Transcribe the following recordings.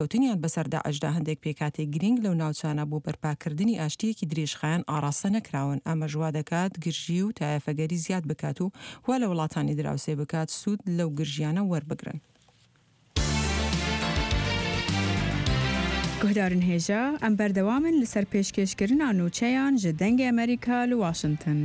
کەوتنیان بەسەر داعشدا هەندێک پێکاتێک گرنگ لەو ناوچانە بۆ بەرپاکردنی ئاشتیەکی درێژخایەن ئاڕاستە نەکراون. ئەمە ژوا دەکات گرژی و تایەفەگەری زیاد بکات و وا لە وڵاتانی دراوسێ بکات سوود لەو گرژیانە وەربگرن. گهدارن هێژە ئەم بەردەوامن لەسەر پێشکەشکردنا نوچەیان ji dengê Amerîka li Washington.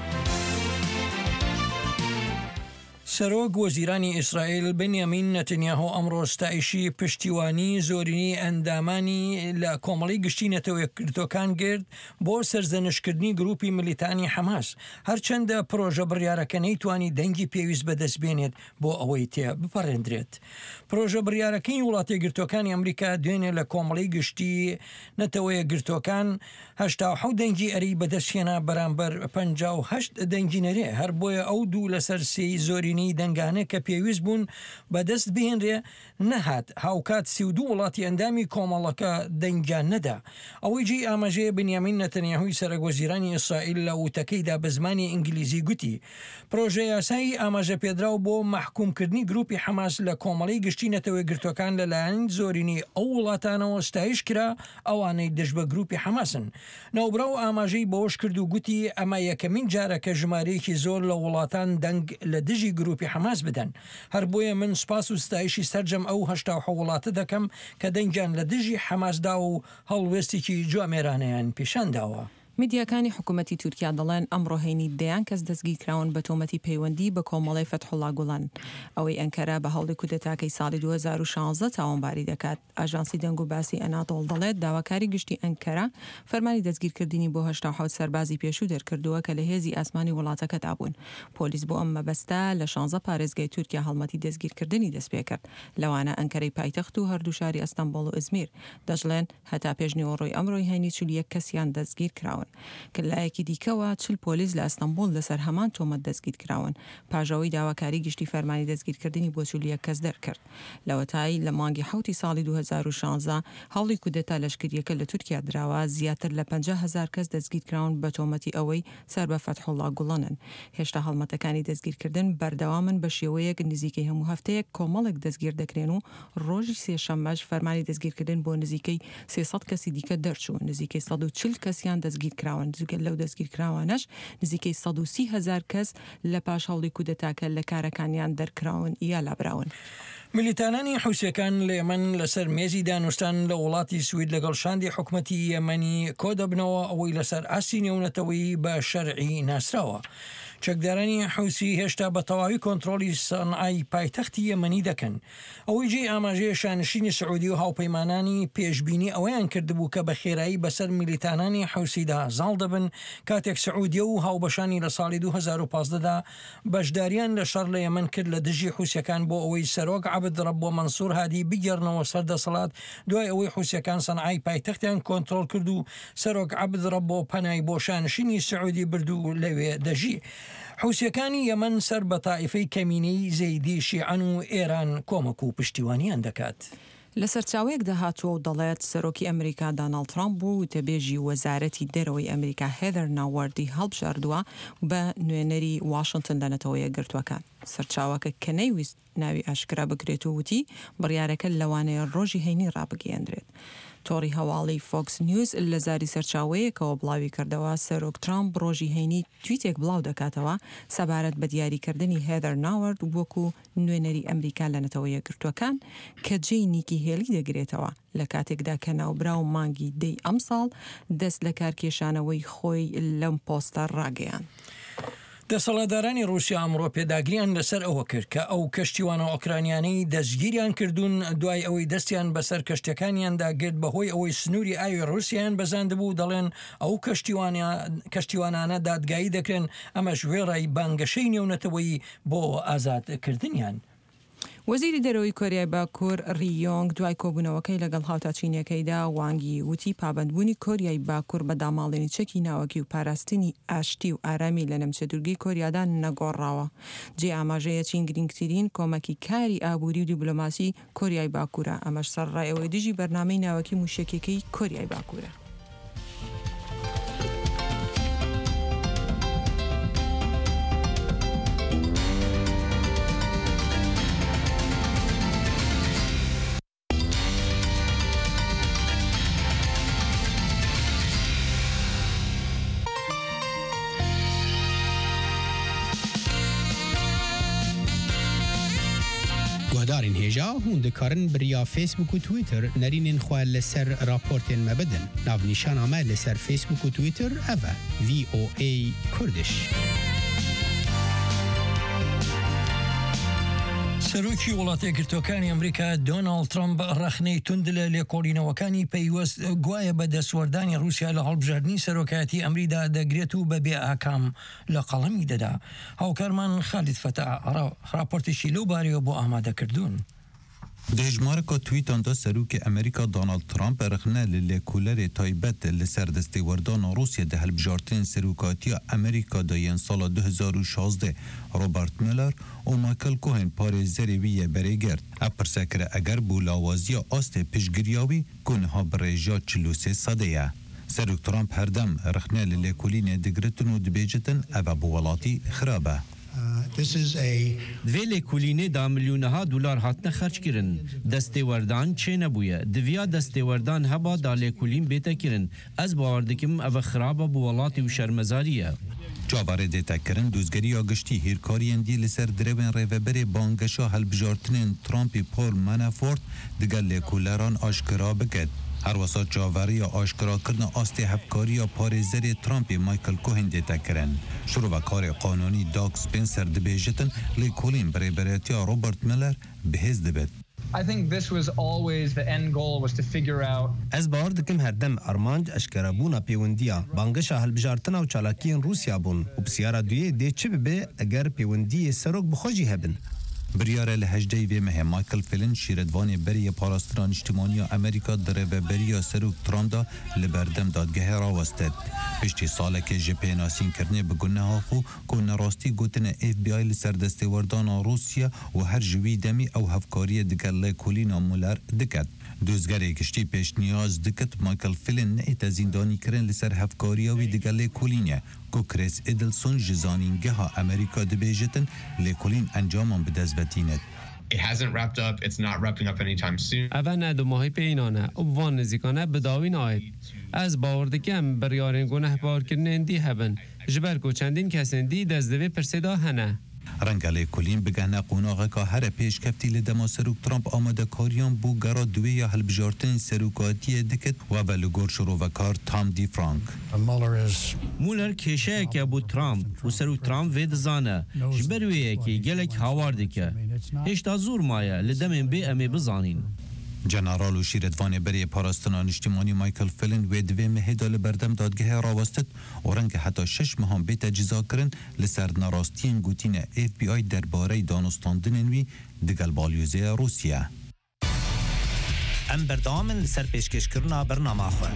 سەرۆک وەزیرانی ئیسرائیل بنیامین نەتەنیاهۆ ئەمڕۆ ستایشی پشتیوانی زۆرینی ئەندامانی لە کۆمەڵی گشتی نەتەوەیەکگرتوەکان کرد بۆ سەرزەنشکردنی گروپی ملیتانی حەماس، هەرچەندە پرۆژە بڕیارەکە نەیتوانی دەنگی پێویست بەدەست بێنێت بۆ ئەوەی تێ بپەڕێندرێت. پرۆژە بڕیارەکەی وڵاتە گرتوەکانی ئەمریکا دوێنێ لە کۆمەڵی گشتی نەتەوەیەکگرتوەکان 87 دەنگی ئەری بەدەستهێنا بەرامبەر 58 دەنگی نەرێ، هەر بۆیە ئەو دوو لەسەر سێی زۆرینی دەنگانە کە پێویست بوون بەدەست بهێنرێ نەهات. هاوکات 32 وڵاتی ئەندامی کۆمەڵەکە دەنگیان نەدا. ئەوەی جێی ئاماژەیە بنیامین نەتەنیاهۆی سەرۆک وەزیرانی ئیسرائیل لە وتەکەیدا بە زمانی ئینگلیزی گوتی پرۆژە یاسایی ئاماژە پێدراو بۆ محکومکردنی گروپی حەماس لە کۆمەڵی گشتی نەتەوەیەکگرتوەکان لەلایەن زۆرینی ئەو وڵاتانەوە ستایش کرا ئەوانەی دژ بە گروپی حەماسن. ناوبراو ئاماژەی بەوەش کرد و گوتی ئەمە یەکەمین جارەکە ژمارەیەکی زۆر لە وڵاتان دەنگ لە دژی گروپی حەماس بدەن. هەر بۆیە من سپاس و ستایشی سەرجەم ئەو 87 وڵاتە دەکەم کە دەنگیان لە دژی حەماسدا و هەڵوێستێکی جوامێرانەیان پیشانداوە. میدیاکانی حکوومەتی تورکیا دەڵێن ئەمڕۆ هەینی دەیان کەس دەستگیر کراون بە تۆمەتی پەیوەندی بە کۆمەڵی فتحوڵا گوڵان، ئەوەی ئەنکەرە بە هەوڵی کودەتاکەی ساڵی 2016 تاوانباری دەکات. ئاژانسی دەنگ و باسی ئەناتۆڵ دەڵێت داواکاری گشتی ئەنکەرە فەرمانی دەستگیرکردنی بۆ 87 سەربازی پێشوو دەرکردووە کە لە هێزی ئاسمانی وڵاتەکەدا بوون. پۆلیس بۆ ئەم مەبەستە لە 16 پارێزگای تورکیا هەڵمەتی دەستگیرکردنی دەست پێ کرد، لەوانە ئەنکەرەی پایتەخت و هەردوو شاری ئەستەمبۆڵ و ئیزمیر. دەژڵێن هەتا پێش نیوەڕۆی ئەمڕۆی هەینی 41 کەسیان دەستگیر کراون. لایەکی دیکەوە 40 پۆلیس لە ئەستەمبۆڵ لەسەر هەمان تۆمەت دەستگیر کراون. پاژەوەی داواکاری گشتی فەرمانی دەستگیرکردنی بۆ 41 کەس دەرکرد. لەوەتایی لە مانگی 7 ساڵی 2016 هەوڵی کودەتا لەشکریەکە لە تورکیا دراوە، زیاتر لە 50,000 کەس دەستگیر کراون بە تۆمەتی ئەوەی سەر بە فتحوڵا گوڵانن. هێشتا هەڵمەتەکانی دەستگیرکردن بەردەوامن بە شێوەیەک نزیکەی هەموو هەفتەیەک کۆمەڵێک دەستگیر دەکرێن و ڕۆژی سێشەممەش فەرمانی دەستگیرکردن بۆ نزیکەی 300 کەسی دیکە دەرچوو. نزیکەی 140 کەسیان دەستگیر کراون. لەو دەستگیرکراوانەش نزیکەی 130,000 کەس لە پاش هەوڵی کودەتاکە لە کارەکانیان دەرکراون یا لابراون. ملیتانانی حوسیەکان لە یەمەن لەسەر مێزی دانوستان لە وڵاتی سوید لەگەڵ شاندی حکومەتی یەمەنی کۆدەبنەوە ئەوەی لەسەر ئاسی نێونەتەوەی بە شەرعی ناسراوە. چەکدارانی حوسی هێشتا بە تەواوی کۆنتڕۆلی سەنعای پایتەختی یەمەنی دەکەن. ئەوەی جێی ئاماژەیە شانشینی سعودی و هاوپەیمانانی پێشبینی ئەوەیان کردبوو کە بە خێرایی بەسەر ملیتانانی حوسیدا زاڵ دەبن کاتێک سعودیە و هاوبەشانی لە ساڵی 2015دا بەشداریان لە شەڕ لە یەمەن کرد لە دژی حوسیەکان بۆ ئەوەی سەرۆک عەبدڕەبۆ مەنسوور هادی بگەڕنەوە سەردەسەڵات دوای ئەوەی حوسیەکان سەنعای پایتەختیان کۆنتڕۆل کرد و سەرۆک عەبدڕەبۆ پەنای بۆ شانشینی سعودی بردو لەوێ دەژی. حوسیەکانی یەمەن سەر بە تائیفەی کەمینەی زەیدی شیعەن و ئێران کۆمەک و پشتیوانیان دەکات. لە سەرچاوەیەک داهاتووە و دەڵێت سەرۆکی ئەمریکا داناڵد ترامپ بوو وتەبێژی وەزارەتی دەرەوەی ئەمریکا هێدەر ناوەردی هەڵبژاردووە بە نوێنەری واشنگتن لە نەتەوەیەکگرتوەکان. سەرچاوەکە کە نەیویست ناوی ئاشکرا بکرێت و وتی بڕیارەکە لەوانەیە ڕۆژی هەینی ڕابگەیەندرێت. تۆڕی هەواڵی فۆکس نیوز لە زاری سەرچاوەیەکەوە بڵاوی کردەوە سەرۆک ترامپ ڕۆژی هەینی تویتێک بڵاو دەکاتەوە سەبارەت بە دیاریکردنی هێدەر ناوەرد وەکو نوێنەری ئەمریکا لە نەتەوەیەکگرتوەکان کە جێی نیکی هێلی دەگرێتەوە لە کاتێکدا کە ناوبراو مانگی دەی ئەم ساڵ دەست لە کارکێشانەوەی خۆی لەم پۆستە ڕاگەیان. دەسەڵاتدارانی رووسیا ئەمڕۆ پێداگریان لەسەر ئەوە کرد کە ئەو کەشتیوانە ئۆکرانیانەی دەستگیریان کردوون دوای ئەوەی دەستیان بەسەر کەشتەکانیاندا گرت بەهۆی ئەوەی سنووری ئاوی رووسیایان بەزاندبوو. دەڵێن ئەو کەشتیوانانە دادگایی دەکرێن ئەمەش وێڕای بانگەشەی نێونەتەوەی بۆ ئازادکردنیان. وەزیری دەرەوەی کۆریای باکوور ڕیۆنگ دوای کۆبوونەوەکەی لەگەڵ هاوتاچینەکەیدا وانگی وتی پابەندبوونی کۆریای باکوور بە داماڵێنی چەکی ناوەکی و پاراستنی ئاشتی و ئارامی لە نەمچە دوورگەی کۆریادا نەگۆڕاوە. جێ ئاماژەیە چین گرنگترین کۆمەکی کاری ئابووری و دیبلۆماسی کۆریای باکوورە. ئەمەش سەرڕایەوەی دژی بەرنامەی ناوەکی موشکێکی کۆریای باکوورە. دارین هجا هون دکارن بریا فیسبوک و تویتر نرینین خواه لسر راپورتین مبدن ناو نیشان آمه لسر فیسبوک و تویتر اوه VOA کردش سەرۆکی وڵاتە گرتوەکانی ئەمریکا دۆناڵد ترامپ ڕەخنەی تند لە لێکۆڵینەوەکانی پەیوەست گوایە بە دەسوەردانی رووسیا لە هەڵبژاردننی سەرۆکایەتی ئەمریدا دەگرێت و بەبێ ئاکام لە قەڵەمی دەدا. هاوکارمان خالید فەتا راپۆرتێکی لەو بارەوە بۆ ئامادەکردوون. دژمارکا تویتان دا سروک امریکا دونالد ترامپ رخنه لکولر تایبت لسر دستوردان روسیه ده هلبجارتین سروکاتی امریکا داین سال 2016 روبرت میلر و مایکل کوهن پارێزەری ویە بەرێگرت ئەپرسەکرە ئەگەر بوو لاوازیە ئاستێ پشتگیریاوی کونها بڕێژا 43 سەدەیە. سەرۆک ترامپ هەردەم رخنە لە لێکولینێ دەگرتن و دبێجتن ئەوە بۆ وڵاتی خراپە. دوی لیکولینه دا میلیونها دلار هاتنه خرج کرن. دستوردان چه نبویه. دویا دستوردان هبا دا لیکولین بیتا کرن. از باوردکم او خرابه بولاتی و شرمزاریه. جاواره دیتا کرن دوزگری آگشتی هیرکارین دی لسر دروین ریوبری بانگشا هلبجارتنین ترامپی پول منافورت دگل لیکولران آشکرا بکد. هر وسط جاوری آشکرا کردن آستی هفکاری پارێزەری ترامپی مایکل کوهن دیتا کرن. شروع و کار قانونی داگ سپنسر دبیجتن لیکولین بریبریتی روبرت میلر بهز دبید. I think this was always the end goal was to figure out. از باور دکم هردم ارمانج اشکرابونا پیوندیا بانگش هلبجارتنا و چالاکین روسیا بون و بسیارا دویه دی چه ببه اگر پیوندی سروک بخوجی هبن. بریاره لهجدی و مهم مایکل فلین شیردوانی بری پاراستران اجتماعی امریکا در و بری سروک ترامدا لبردم دادگاه راوستد. پشتی ساله که جپه ناسین کرنه بگونه ها خو کنه راستی گوتن FBI لسر دستوردان روسیا و هر جوی دمی او هفکاری دگر لیکولینا مولر دکد. دوزگری کشتی پیش نیاز دکت مایکل فلین نه زندانی کرن لسر هفکاری و دگر لیکولینه. کو کریس ادلسون جزانینگه ها امریکا دبیجتن لیکولین انجامان بدزبتیند. It hasn't wrapped up. It's not wrapping up anytime soon. اول ندو ماهی پینانه وان نزیکانه بداوین آید. از باوردکم بریارین گناه بار کردن دی هبن. جبر کو چندین کسین دی دزدوی پرسیدا هنه. رنگ لیکولین بگهنه قوناغه که هر پیش کفتی لدما سروک ترامپ آماده کاریان بو گرا دوی یا هلبجارتن سروکاتی دکت و بلگور شروع و کار تام دی فرانک. مولر کشه که بو ترامپ و سروک ترامپ وید زانه جبرویه که گلک هاوارده که هشتا زور مایه لدمین بی امی بزانین. جنرال و شیردوان بری پاراستنان اجتماعی مایکل فلین و دوی مهدا لبردم دادگاه راوستد و رنگ حتی 6 ماه به تجزا کرن لسر نراستین گوتین FBI درباره دانستاندن وی دگل بالیوزه روسیه. ام بردامن لسر پیشکش کرنا برنامه خواه.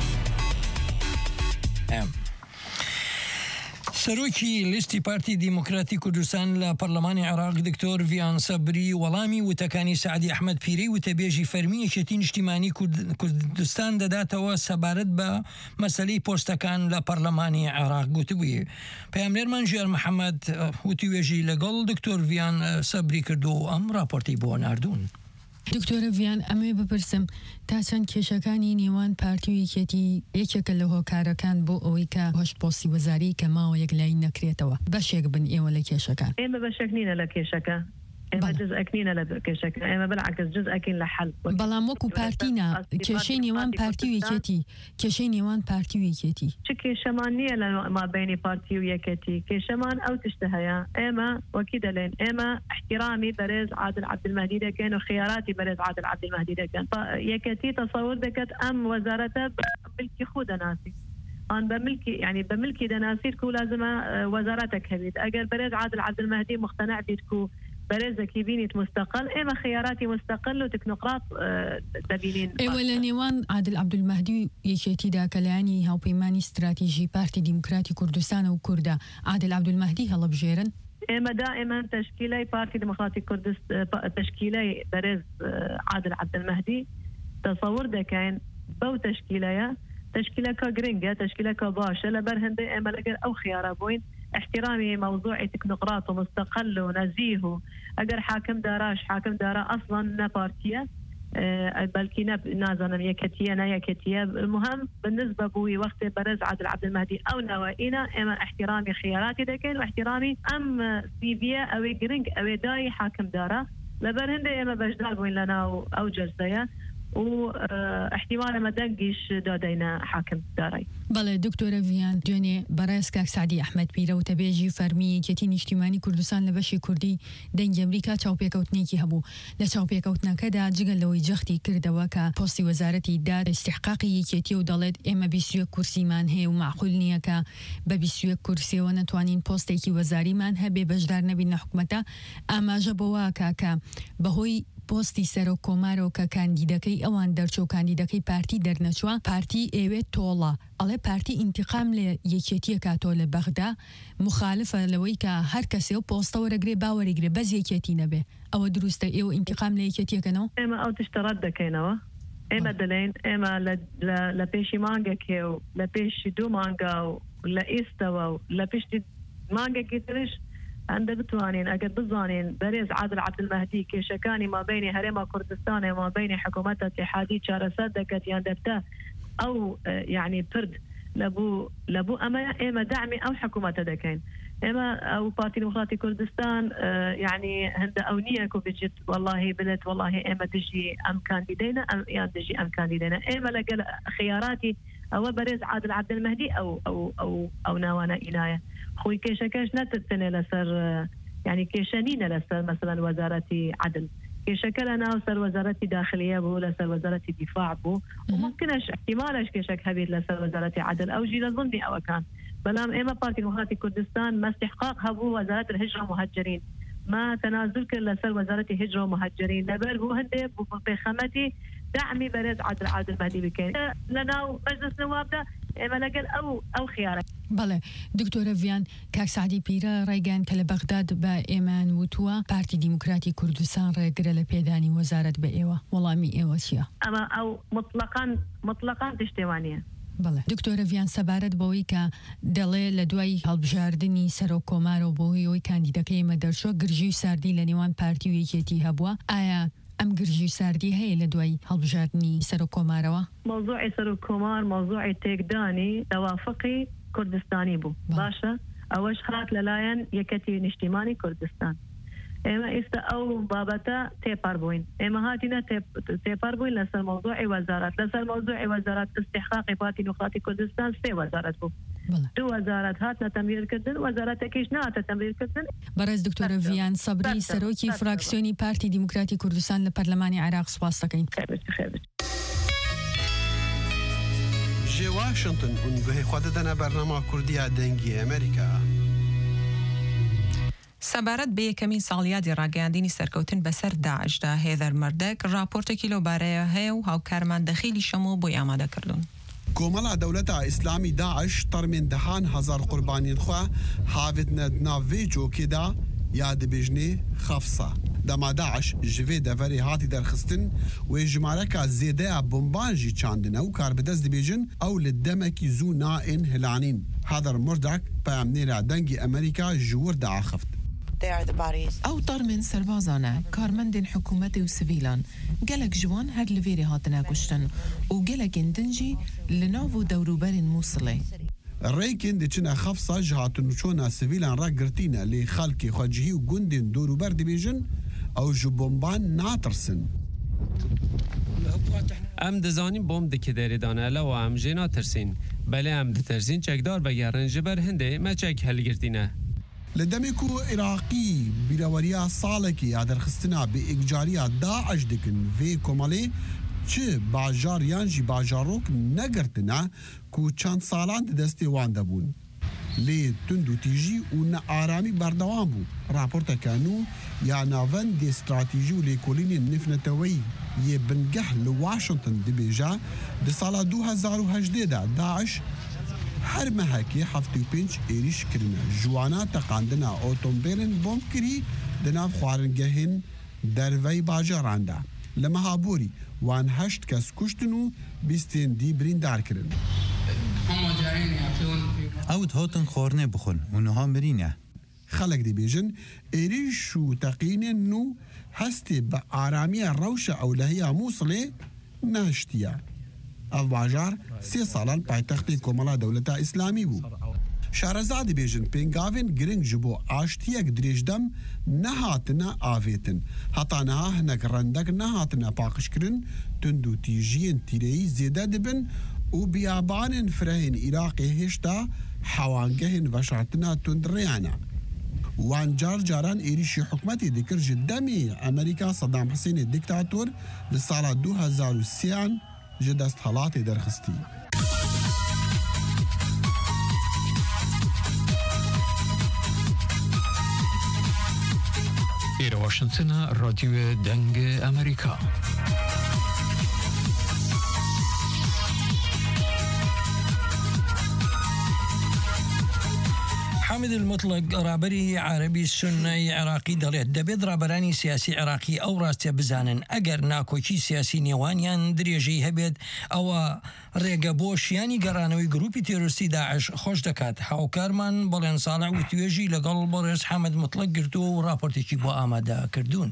سەرۆکی لیستی پارتی دیموکراتی کوردستان لە پەرلەمانی عێراق دکتۆر ڤیان سەبری وەڵامی وتەکانی سعدی ئەحمەد پیرەی وتەبێژی فەرمیەکێتی نیشتیمانی کوردستان دەداتەوە سەبارەت بە مەسەلەی پۆستەکان لە پەرلەمانی عێراق گوتبووی. پەیامنێرمان ژیار محەممەد وتیوێژی لەگەڵ دکتۆر ڤیان سەبری کردو و ئەم راپۆرتی بۆ ناردوون. دکتۆرە ڤیان ئەمێ بپرسم تا چەند کێشەکانی نێوان پارتی و یەکێتی یەکێکە لە هۆکارەکان بۆ ئەوەی کە هۆشت پۆستی وەزاری کە ماوە یەک لای نەکرێتەوە بەشێک بن ئێوە لە کێشەکان. ئێمە بەشێک نینە لە کێشەکە. ئێمە جزئێک نینە لە کێشەکە. ئێمە بەڵعکس جزئێکین لە حەل. بەڵام وەکو پارتینە کێشەی نێوان پارتی و یەکێتی کێشەی نێوان پارتی و یەکێتی چ کێشەمان نییە لە مابینی پارتی و یەکێتی کێشەمان ئەو تشتە هەیە ئێمە وەکی دەڵێن ئێمە احترامی بەرێز عادل عەبدولمەهدی دەکەین و خیاراتی بەرێز عادل عەبدولمەهدی دەکەن. یەکێتی تەسەوور دەکات ئەم وەزارەتە ملکی خۆ دەناسی. آن بملكي يعني بملكي دناسير كو لازم وزارتك هبيت أجر بريز عادل عبدالمهدي مقتنع بيتكو بريزك يبينيت مستقل إما خياراتي مستقل وتكنوقراط تبينين ولا نيوان عادل عبدالمهدي يشيتي دا كلاني هاو بيماني استراتيجي بارتي ديمقراطي كردستان وكردا عادل عبدالمهدي هلا بجيرن إما دائما تشكيلي بارتي ديمقراطي كردستان تشكيلي بريز عادل عبدالمهدي تصور دا كان بو تشكيلية تشكيلة كجرينجا تشكيلة كباشة لبرهندة أملك أو خيارة بوين احترامي موضوعي تكنوقراط ومستقل ونزيه أجر حاكم داراش حاكم دارا أصلا نبارتية بلكي نازنا يكتية المهم بالنسبة بوي وقت برز عادل عبدالمهدي أو نوائنا إما احترامي خياراتي دكين واحترامي أم سيفيا أو جرينج أو داي حاكم دارا لبرهنده اما بجدار بوين لنا او جلسه واحتمال ما دنقش دادينا حاكم داري. بله دکتۆرە ڤیان دوێنێ بەڕێز کاک سعدی ئەحمەد پیرە و تەبێژی فەرمی یەکێتی نیشتیمانی کوردستان لە بەشی کوردی دەنگی ئەمریکا چاوپێکەوتنێکی هەبوو لە چاوپێکەوتنەکەدا جگەل لەوەی جەختی کردەوە کە پۆستی وەزارەتی داد استحقاقی یەکێتی و دەڵێت ئێمە 21 کورسیمان هەیە و معقول نییە کە بە 21 کورسیەوە نەتوانین پۆستێکی وەزاریمان هەبێ بەشدار نەبین لە حکومەتە ئاماژە بەوە کاکە بەهۆی پۆستی سەرۆک کۆمارەوە کە کاندیدەکەی ئەوان دەرچۆ کاندیدەکەی پارتی دەرنەچوە پارتی ئێوێت تۆڵە ئەڵێ پارتی ئینتیقام لە یەکێتیە کاتۆ لە بەغدا مخالفە لەوەی کە هەر کەسێ و پۆستە وەرەگرێ باوەریگرێ بەس یەکێتی نەبێ ئەوە دروستە ئێوە ئینتیقام لە یەکێتیەکەنەوە ئێمە ئەو تشتەڕەت دەکەینەوە ئێمە دەڵێن ئێمە لە پێشی مانگێکێ و لە پێشی 2 مانگا و لە ئێستەوە و لە پشتی مانگێکی ترش عند بتوانين اگر بزانين بريز عادل عبد المهدي كيشكاني ما بين هرم كردستان وما بين حكومات اتحادية شارسات دكت يندبتا او يعني فرد لبو اما دعمي او حكومات دكين اما او بارتي ديمقراطي كردستان يعني هند اونيه كوفيجت والله بلت والله اما تجي ام كانديدينا ام يعني تجي ام كانديدينا اما لقى خياراتي او بريز عادل عبد المهدي او نوانا إناية خوي كيشكاش نتتنى لسر يعني كيشانين لسر مثلا وزارة عدل كيشكل انا وسر وزارة داخلية بو لسر وزارة دفاع بو وممكنش احتمالش كيشك هبيت لسر وزارة عدل او جيل ضمني او كان بلام اما بارتي ديمقراطي كردستان ما استحقاق هبو وزارة الهجرة ومهجرين ما تنازل كل لسر وزارة الهجرة ومهجرين لبر بو هندي بخامتي دعمي بريز عادل مهدي بكين لنا مجلس نوابنا اما لقل او خيارات. بله دکتۆرە ڤیان کاک سعدی پیرە ڕایگەیان کە لە بەغداد بە ئێمان وتووە پارتی دیموکراتی کوردستان ڕێگرە لە پێدانی وەزارەت بە ئێوە وەڵامی ئێوە چییە؟ ئەمە ئەو مطلقاً تشتێوانیە. بله دکتۆرە ڤیان سەبارەت بەوەی کە دەڵێ لە دوای هەڵبژاردننی سەرۆک کۆمارەوە بۆی ئەوەی کاندیدەکەی ئێمە دەرچۆ گرژی و ساردی لە نێوان پارتی و یەکێتی هەبووە ئایا ئەم گرژی ساردی هەیە لە دوای هەڵبژاردننی سەرۆک کۆمارەوە؟ موضوعی سەرۆک کۆمار موضوعی تێکدانی توافقی كردستاني بو باشا اوش خات للاين يكتي نشتيماني كردستان اما استا او بابتا تيبار بوين اما هاتينا تيبار بوين لسر موضوع وزارات استحقاق بارتي ديمقراطي كردستان 3 وزارات بو 2 وزارات هاتنا تمرير كردن وزارات كيش ناتا تمرير كردن برز دکتۆرە ڤیان سەبری سەرۆکی فراکسیۆنی پارتی دیموکراتی کوردستان لە پەرلەمانی عێراق سپاس دەکەین. جي واشنطن ونگوهی خود دنا برنامه کردی دنگی امریکا. سەبارەت بە یەکەمین ساڵیادی ڕاگەیاندنی سەرکەوتن بەسەر داعشدا هێدەر مەردەک راپۆرتێکی لەوبارەیە هەیە و هاوکارمان دەخیلی شەمەوە بۆی ئامادەکردوون. کۆمەڵا دەوڵەتە ئیسلامی داعش تەرمێن دەهان هەزار قوربانین خوا هاوێتنە ناوێ جۆکێدا یا دەبێژنێ خەفسە. دەما داعش ژێ دەڤەرێ هاتی دەرخستن وێ ژمارەکە زێدەیە بۆمبانژی چاندنە و کار بەدەست دەبێژن ئەو لە دەمەکی زوو نائن هلانین. هەدەر مردەک پەیامنێرە دەنگی ئەمریکا ژوور داخفت. ئەو تەرمێن سەربازانە کارمەندên حکوومەتی و سڤیلان gelek جوان هەر li vêrê hatine kuştin û gelekên din jî li nav û dewrûberên Mosulê. ڕێکên دچنە خەفسە ji hatûnçûna sivîlan re girtîne lê xelkê xwecihî û gundên dorûber dibêjin ew ji bomban natirsin. Em dizanîn bom dike derêdane lewa em jê natirsîn. Belê em ditersîn çekdar vegerin ji ber hindê me çek helgirtîne. Li demê ku Iraqî bîreweriya salekî ya derxistina bi îkcariya Daeş dikin vê komelê çi bajar yan jî bajarok negirtine ku çend salan di destê wan debûn. Lê tund û tîjî û nearamî berdewam bû. Raporteka nû ya navendê stratejî û lêkolînên nifneteweyî yê bingeh li Washington dibêje di sala 2018 de Daeş her mehekê 75 êriş kirine. Jiwana teqandina otomobîlên bomb kirî di nav xwaringehên derveyî bajaran de. Li mehaborî wan 8 kes kuştin û 20 dî birîndar kirin. Ew hatin xwarinê bixwin û niha mirîne. Xelek dibêjin êriş û teqînên nû hestê bi aramiya rewşa ewlehiya Mosulê nehiştiye. Ev bajar 3 salan paytextê Komela Dewleta İslamî bû. شارەزادی بێژن پێنگاوێن گرنگ ji بۆ ئاشتیەک درێژدەم نەهاتنە ئاوێتن هەتانەها هەنەک ڕەندەک نەهاتنە پاقشکردن تند و تیژیên تیرەیی زێدە dibin û biyabanên firehên Iraqê hêşta hewangehên veşartina tundrêyane. Wan car caran êrişî hikûmetê dikir ji demê Amerîka Saddam Hüseynê diktatör li sala 2003 ji desthilatê derxistî. إلى واشنطن راديو دنگ أمريكا. حامد المطلق رابري عربي سني عراقي دەڵێت دەبێت ڕابەرانی سیاسی عراقی ئەو ڕاستە بزانن ئەگەر ناکۆکی سیاسی نێوانیان درێژەی هەبێت ئەوە ڕێگە بۆ شیانی گەڕانەوەی گروپی تێرۆریستی داعش خۆش دەکات. هاوکارمان بەڵێن ساڵح و توێژی لەگەڵ بەڕێز حامد مطلق گرتووە و راپۆرتێکی بۆ ئامادە کردوون.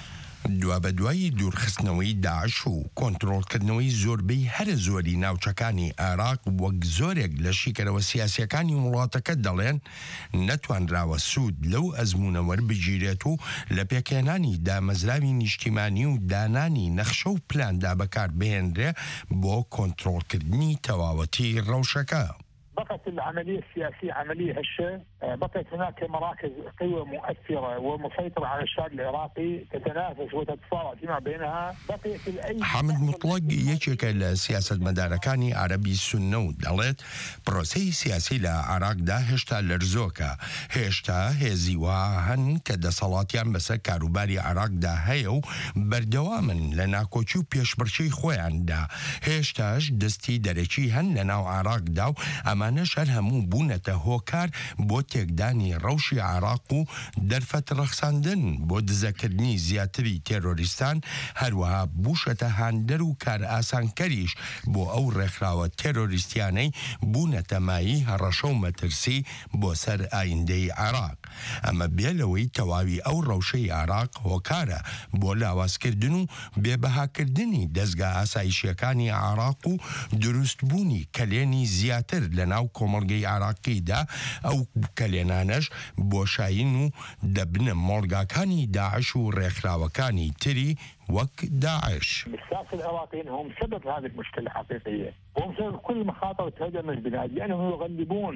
دوا بە دوایی دوورخستنەوەی داعش و کۆنتڕۆڵکردنەوەی زۆربەی هەرە زۆری ناوچەکانی عێراق وەک زۆرێک لە شیکەرەوە سیاسیەکانی وڵاتەکە دەڵێن نەتوانراوە سوود لەو ئەزمونە وەربگیرێت و لە پێکێنانی دامەزراوی نیشتیمانی و دانانی نەخشە و پلاندا بەکار بهێنرێ بۆ کۆنتڕۆڵکردنی تەواوەتی ڕەوشەکە. بقت العملية السياسية عملية هشة، بقت هناك مراكز قوة مؤثرة ومسيطرة على الشعب العراقي تتنافس وتتصارع فيما بينها. بقيت حامد مطلق یەکێکە لە سیاست مەدارەکانی عربی سنە و دەڵێت پرۆسەی سیاسی لە عراقدا هێشتا لەرزۆکە، هێشتا هێزی وا هەن کە دەسەڵاتیان بەسەر کاروباری عراقدا هەیە و بەردەوامن لە ناکۆچی و پێشبڕکێی خۆیاندا، هێشتاش دەستی دەرەکی هەن لە ناو عراقدا و ئەمانەش هەر هەموو بوونەتە هۆکار بۆ تێکدانی ڕەوشی عراق و دەرفەت ڕەخساندن بۆ دزەکردنی زیاتری تێرۆریستان، هەروەها بوشەتە هاندەر و کار ئاسانکەریش بۆ ئەو ڕێکخراوە تێرۆریستیانەی بوونەتە مایی هەڕەشە و مەترسی بۆ سەر ئایندەی عراق. ئەمە بێلەوەی تەواوی ئەو ڕەوشەی عراق هۆکارە بۆ لاوازکردن و بێبەهاکردنی دەستگا ئاسایشیەکانی عراق و دروستبوونی کەلێنی زیاتر لە ناو کۆمەڵگەی عراقیدا، ئەو کەلێنانەش بۆشاین و دەبنە مۆڵگاکانی داعش و ڕێکخراوەکانی تری وەک داعش. الساسة العراقيين هم سبب هذه المشكلة الحقيقية، وهم سبب كل مخاطر تهدم البلاد لأنهم يغلبون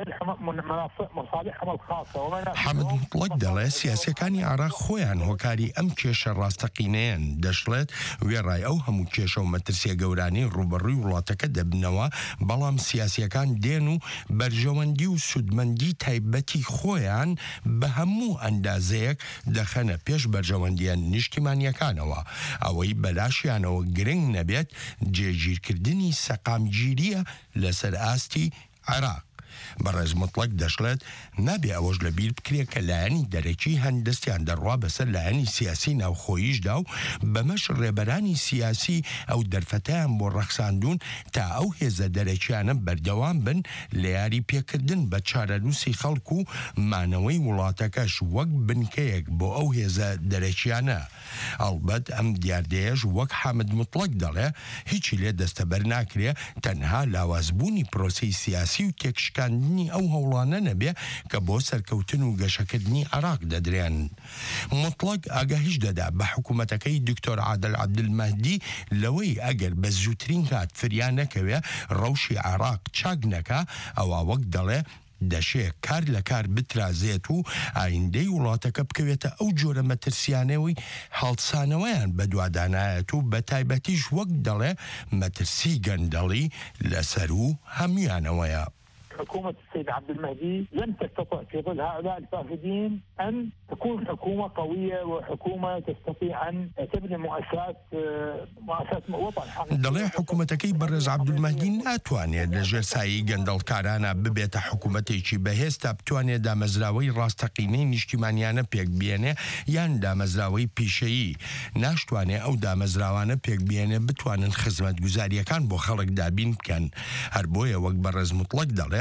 مصالحهم الخاصة. حامد مطلق دەڵێ سیاسەکانی عراق خۆیان هۆکاری ئەم کێشە ڕاستەقینەیان دەشڵێت وێڕای ئەو هەموو کێشە و مەترسیە گەورانی ڕوبەڕووی وڵاتەکە دەبنەوە، بەڵام سیاسیەکان دێن و بەرژەوەندی و سودمەندی تایبەتی خۆیان بە هەموو ئەندازەیەک دەخەنە پێش بەرژەوەندیان نیشتیمانیەکانەوە. ئەوەی بەلاشیانەوە گرنگ نەبێت جێگیرکردنی سەقامگیریە لەسەر ئاستی عراق. بەڕێز مطلق دەشڵێت نابێ ئەوەش لە بیر بکرێ کە لایەنی دەرەکی هەندستیان دەڕوا بەسەر لایەنی سیاسی ناوخۆییشدا و بەمەش ڕێبەرانی سیاسی ئەو دەرفەتیان بۆ ڕەخساندون تا ئەو هێزە دەرەکیانە بەردەوام بن لە یاری پێکردن بە چارەنووسی خەڵک و مانەوەی وڵاتەکەش وەک بنکەیەک بۆ ئەو هێزە دەرەکیانە. ئەڵبەت ئەم دیاردەیەش وەک حامد مطلق دەڵێ هیچی لێ دەستەبەر ناکرێ، تەنها لاوازبوونی پرۆسەی سیاسی و تێکشکاندنی ئەو هەوڵانە نەبێ کە بۆ سەرکەوتن و گەشەکردنی عراق دەدرێن. مطلق ئاگاهیش دەدا بە حکوومەتەکەی دکتۆر عادل عەبدولمەهدی لەوەی ئەگەر بە زووترین کات فریان نەکەوێ ڕەوشی عراق چاک نەکا، ئەوە وەک دەڵێ دەشێ کار لە کار بترازێت و ئایندەی وڵاتەکە بکەوێتە ئەو جۆرە مەترسیانەوەی هەڵسانەوەیان بەدوادانایەت و بە تایبەتیش وەک دەڵێ مەترسی گەندەڵی لەسەر و هەمویانەوەیە. حكومة السيد عبد المهدي لم تستطع في ظل هؤلاء الفاسدين أن تكون حكومة قوية وحكومة تستطيع أن تبني مؤسسات وطن. دەڵێ حکوومەتەکەی بەڕێز عەبدولمەهدی ناتوانێت لەژێر سایەی گەندەڵکارانە ببێتە حکوومەتێکی بەهێستا بتوانێت دامەزراوەی ڕاستەقینەی نیشتیمانیانە پێک بێنێ یان دامەزراوەی پیشەیی. ناشتوانێت ئەو دامەزراوانە پێک بێنێ بتوانن خزمەتگوزاریەکان بۆ خەڵک دابین بکەن. هەر بۆیە وەک بەڕێز مطلق دەڵێ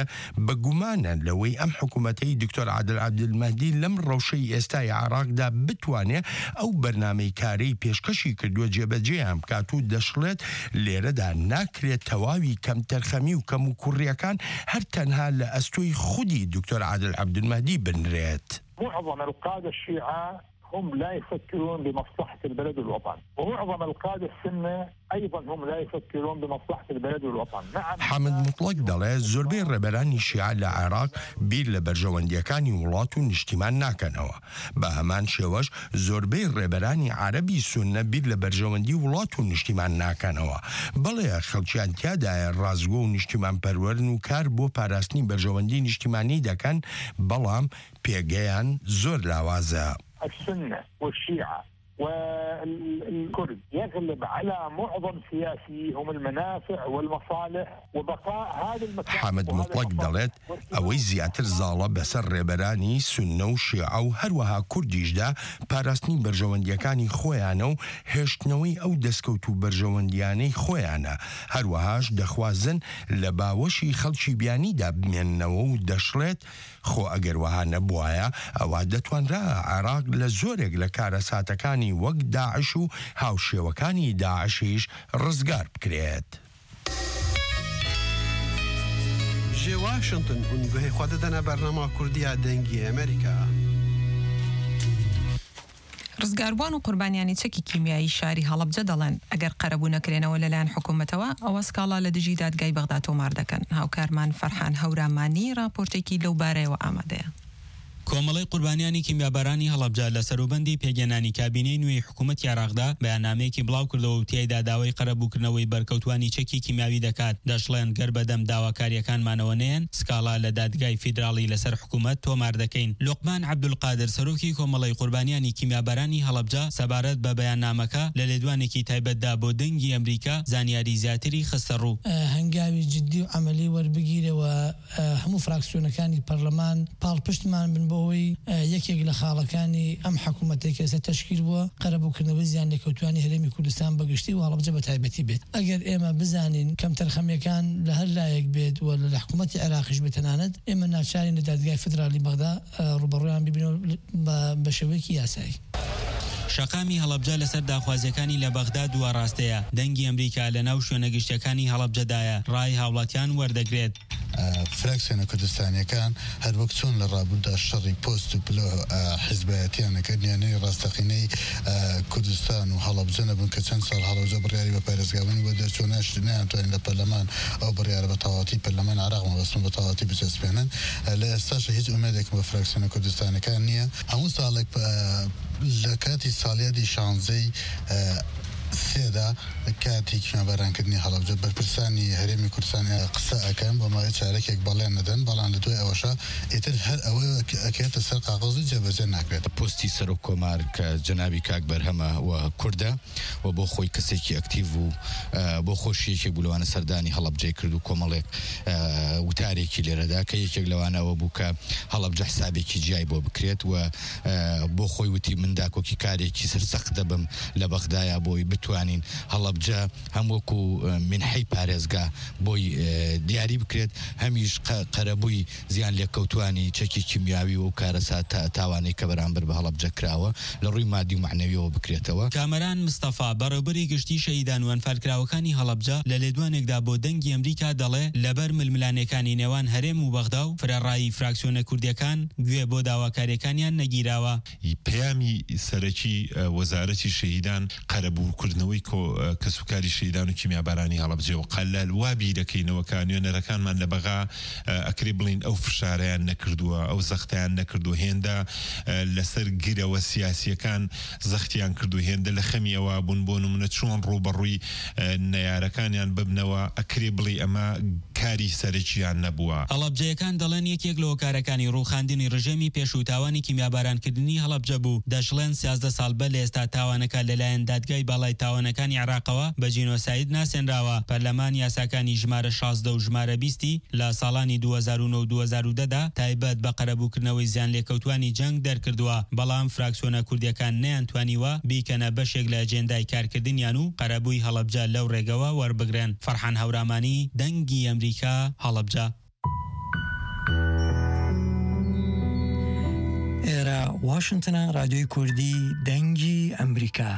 بە گومانە لەوەی ئەم حکوومەتەی دکتۆر عادل عەبدولمەهدی لەم ڕەوشەی ئێستای عێراقدا بتوانێت ئەو بەرنامەی کارەی پێشکەشی کردووە جێبەجێیان بکات و دەشڵێت لێرەدا ناکرێت تەواوی کەم تەرخەمی و کەم و کوڕیەکان هەر تەنها لە ئەستۆی خودی دکتۆر عادل عەبدولمەهدی بنرێت. معظم القادة الشيعة هم لا يفكرون بمصلحة البلد والوطن، ومعظم القادة السنة أيضا هم لا يفكرون بمصلحة البلد والوطن. نعم حامد مطلق دەڵێ زۆربەی ڕێبەرانی شیعە لە عێراق بیر لە بەرژەوەندیەکانی وڵات و نیشتیمان ناکەنەوە. بە هەمان شێوەش زۆربەی ڕێبەرانی عەرەبی سوننە بیر لە بەرژەوەندی وڵات و نیشتیمان ناکەنەوە. بەڵێ خەڵکیان تیادایە ڕازگۆ و نیشتیمان پەروەرن و کار بۆ پاراستنی بەرژەوەندی نیشتیمانی دەکەن، بەڵام پێگەیان زۆر لاوازە. السنة والشيعة والكرد يغلب على معظم سياسيهم المنافع والمصالح وبقاء هذا المكان. حامد مطلق دەڵێت ئەوەی زیاتر زاڵە بەسەر ڕێبەرانی سوننە و شیعە و هەروەها کوردیشدا پاراستنی بەرژەوەندیەکانی خۆیانە و هێشتنەوەی ئەو دەستکەوت و بەرژەوەندیانەی خۆیانە. هەروەهاش دەخوازن لە باوەشی خەڵکی بیانیدا بمێننەوە و دەشڵێت خۆ ئەگەر وەها نەبوایە ئەوە دەتوانرا عێراق لە زۆرێک لە کارەساتەکانی وەک داعش و هاوشێوەکانی داعشیش ڕزگار بکرێت. ژێ واشنگتن هونگوهی خوا دەدەنە بەرنامە کوردیە دەنگی ئەمریکا. ڕزگاربووان و قوربانیانی چەکی کیمیایی شاری هەڵەبجە دەڵێن ئەگەر قەرەبوو نەکرێنەوە لەلایەن حکوومەتەوە ئەوە سکاڵا لە دژی دادگای بەغدا تۆمار دەکەن. هاوکارمان فەرحان هەورامانی راپۆرتێکی لەو بارەیەوە ئامادەیە. کۆمەڵی قوربانیانی کیمیابەرانی هەڵەبجە لە سەروبەندی پێگەێنانی کابینەی نوێی حکوومەتی عێراقدا بەیاننامەیەکی بڵاو کردەوە و تیایدا داوای قەرەبووکردنەوەی بەرکەوتوانی چەکی کیمیاوی دەکات. دەشڵێن گەر بەدەم داواکاریەکانمانەوە نەیەن سکاڵا لە دادگای فیدراڵی لەسەر حکوومەت تۆمار دەکەین. لوقمان عەبدولقادر سەرۆکی کۆمەڵی قوربانیانی کیمیابەرانی هەڵەبجە سەبارەت بە بەیاننامەکە لە لێدوانێکی تایبەتدا بۆ دەنگی ئەمریکا زانیاری زیاتری خستە ڕوو. هەنگاوی جددی و عملی وەربگیرەوە هەموو فراکسیۆنەکانی پەرلەمان پاڵپشتمان بن بۆەوەی یەکێک لە خاڵەکانی ئەم حکوومەتێک کەسە تەشکیل بووە قەرەبووکردنەوەی زیان لێکەوتوانی هەرێمی کوردستان بەگشتی و هەڵەبجە بە تایبەتی بێت. ئەگەر ئێمە بزانین کەم تەرخەمیەکان لە هەر لایەک بێت و لە حکوومەتی عێراقیش بێت تەنانەت ئێمە ناچارین لە دادگای فدرالی بەغدا ڕوبەڕوویان ببینەوە بە شێوەیەکی یاسایی. شەقامی هەڵەبجە لەسەر داخوازیەکانی لە بەغدا دووە ڕاستەیە. دەنگی ئەمریکا لە ناو شوێنە گشتەکانی هەڵەبجەدایە ڕای هاوڵاتیان وەردەگرێت. فراکسیۆنە کوردستانیەکان هەر وەک چۆن لە ڕابوودا شەڕی پۆست و پلە حیزبایەتیانەکەن یانەی ڕاستەقینەی کوردستان و هەڵەبجە نەبوون کە چەند ساڵ هەڵەبجە بڕیاری بە پارێزگاوانی بۆ دەرچوو نەیانتوانین لە پەرلەمان ئەو بڕیارە بە تەواوەتی پەرلەمان عێراق مەبەستن بە تەواوەتی بچەسپێنن. لە ئێستاشە هیچ ئومێدێکم بە فراکسیۆنە کوردستانەکان نییە. هەموو ساڵێک لە کاتی ساڵیادی شانزەی سێدا کاتی کیمیابەرانکردنی هەڵەبجە بەرپرسانی هەرێمی کوردستان قسە ئەکەن بۆ ماوەی چارەکێک بەڵێن نەدەن، بەڵام لە دوای ئەوەشە ئیتر هەر ئەوە ئەکێتە سەر قاغەز و جێبەجێ ناکرێت. پۆستی سەرۆک کۆمار کە جەنابی کاک بەرهەمە و کووردە و بۆ خۆی کەسێکی ئەکتیڤ و بۆ خۆشیەکی بولوانە سەردانی هەڵەبجەی کرد و کۆمەڵێک وتارێکی لێرەدا کە یەکێک لەوانەوە بوو کە هەڵەبجە حسابێکی جیای بۆ بکرێت و بۆ خۆی وتی من داکۆکی کارێکی سەرسەخت دەبم لە بەغدایە بۆی بتوانین هەڵەبجە هەم وەکو منحەی پارێزگا بۆی دیاری بکرێت، هەمیش قەرەبووی زیان لێکەوتوانی چەکی کیمیاوی و کارەسات تاوانەی کە بەرامبەر بە هەڵەبجە کراوە لە ڕووی مادی و معنەویەوە بکرێتەوە. کامەران مستەفا بەڕێوەبەری گشتی شەهیدان و ئەنفالکراوەکانی هەڵەبجە لە لێدوانێکدا بۆ دەنگی ئەمریکا دەڵێ لەبەر ململانەکانی نێوان هەرێم و بەغدا و فرەڕایی فراکسیۆنە کوردیەکان گوێ بۆ داواکاریەکانیان نەگیراوە. پەیامی سەرەکی وەزارەتی شەهیدان قەرەبووکردنەوەی کەسوکاری شەهیدان و کیمیابەرانی هەڵەبجە و قەلال وابی دەکەینەوە کە نوێنەرەکانمان لە بەغا ئەکرێ بڵین ئەو فشارەیان نەکردووە، ئەو زەختیان نەکردو، هێندە لەسەر گیرەوە سیاسیەکان زەختیان کردو، هێندە لە خەمی ئەوە بوون بۆ نمونە چۆن ڕوبەڕووی نەیارەکانیان ببنەوە ئەکرێ بڵێ ئەمە کاری سەرەکییان نەبووە. هەڵەبجەیەکان دەڵێن یەکێک لە هۆکارەکانی ڕووخاندنی ڕژێمی پێشوتاوانی کیمیابەرانکردنی هەڵەبجە بوو. دەشڵێن 13 ساڵ بە لە ئێستا تاوانەکە لەلایەن دادگای باڵای تاوانەکانی عێراقەوە بە جینۆساید ناسێنراوە. پەرلەمان یاساکانی ژمارە 16 و ژمارە 20 لە ساڵانی 2009 و 2010دا تایبەت بە قەرەبووکردنەوەی زیان لێکەوتوانی جەنگ دەرکردووە، بەڵام فراکسیۆنە کوردیەکان نەیانتوانیوە بیکەنە بەشێک لە ئەجێندای کارکردنیان و قەرەبووی هەڵەبجە لەو ڕێگەوە وەربگرن. فەرحان هەورامانی، دەنگی ئەمریکا، هەڵەبجە. واشنگتن رادیۆی کوردی دەنگی ئەمریکا.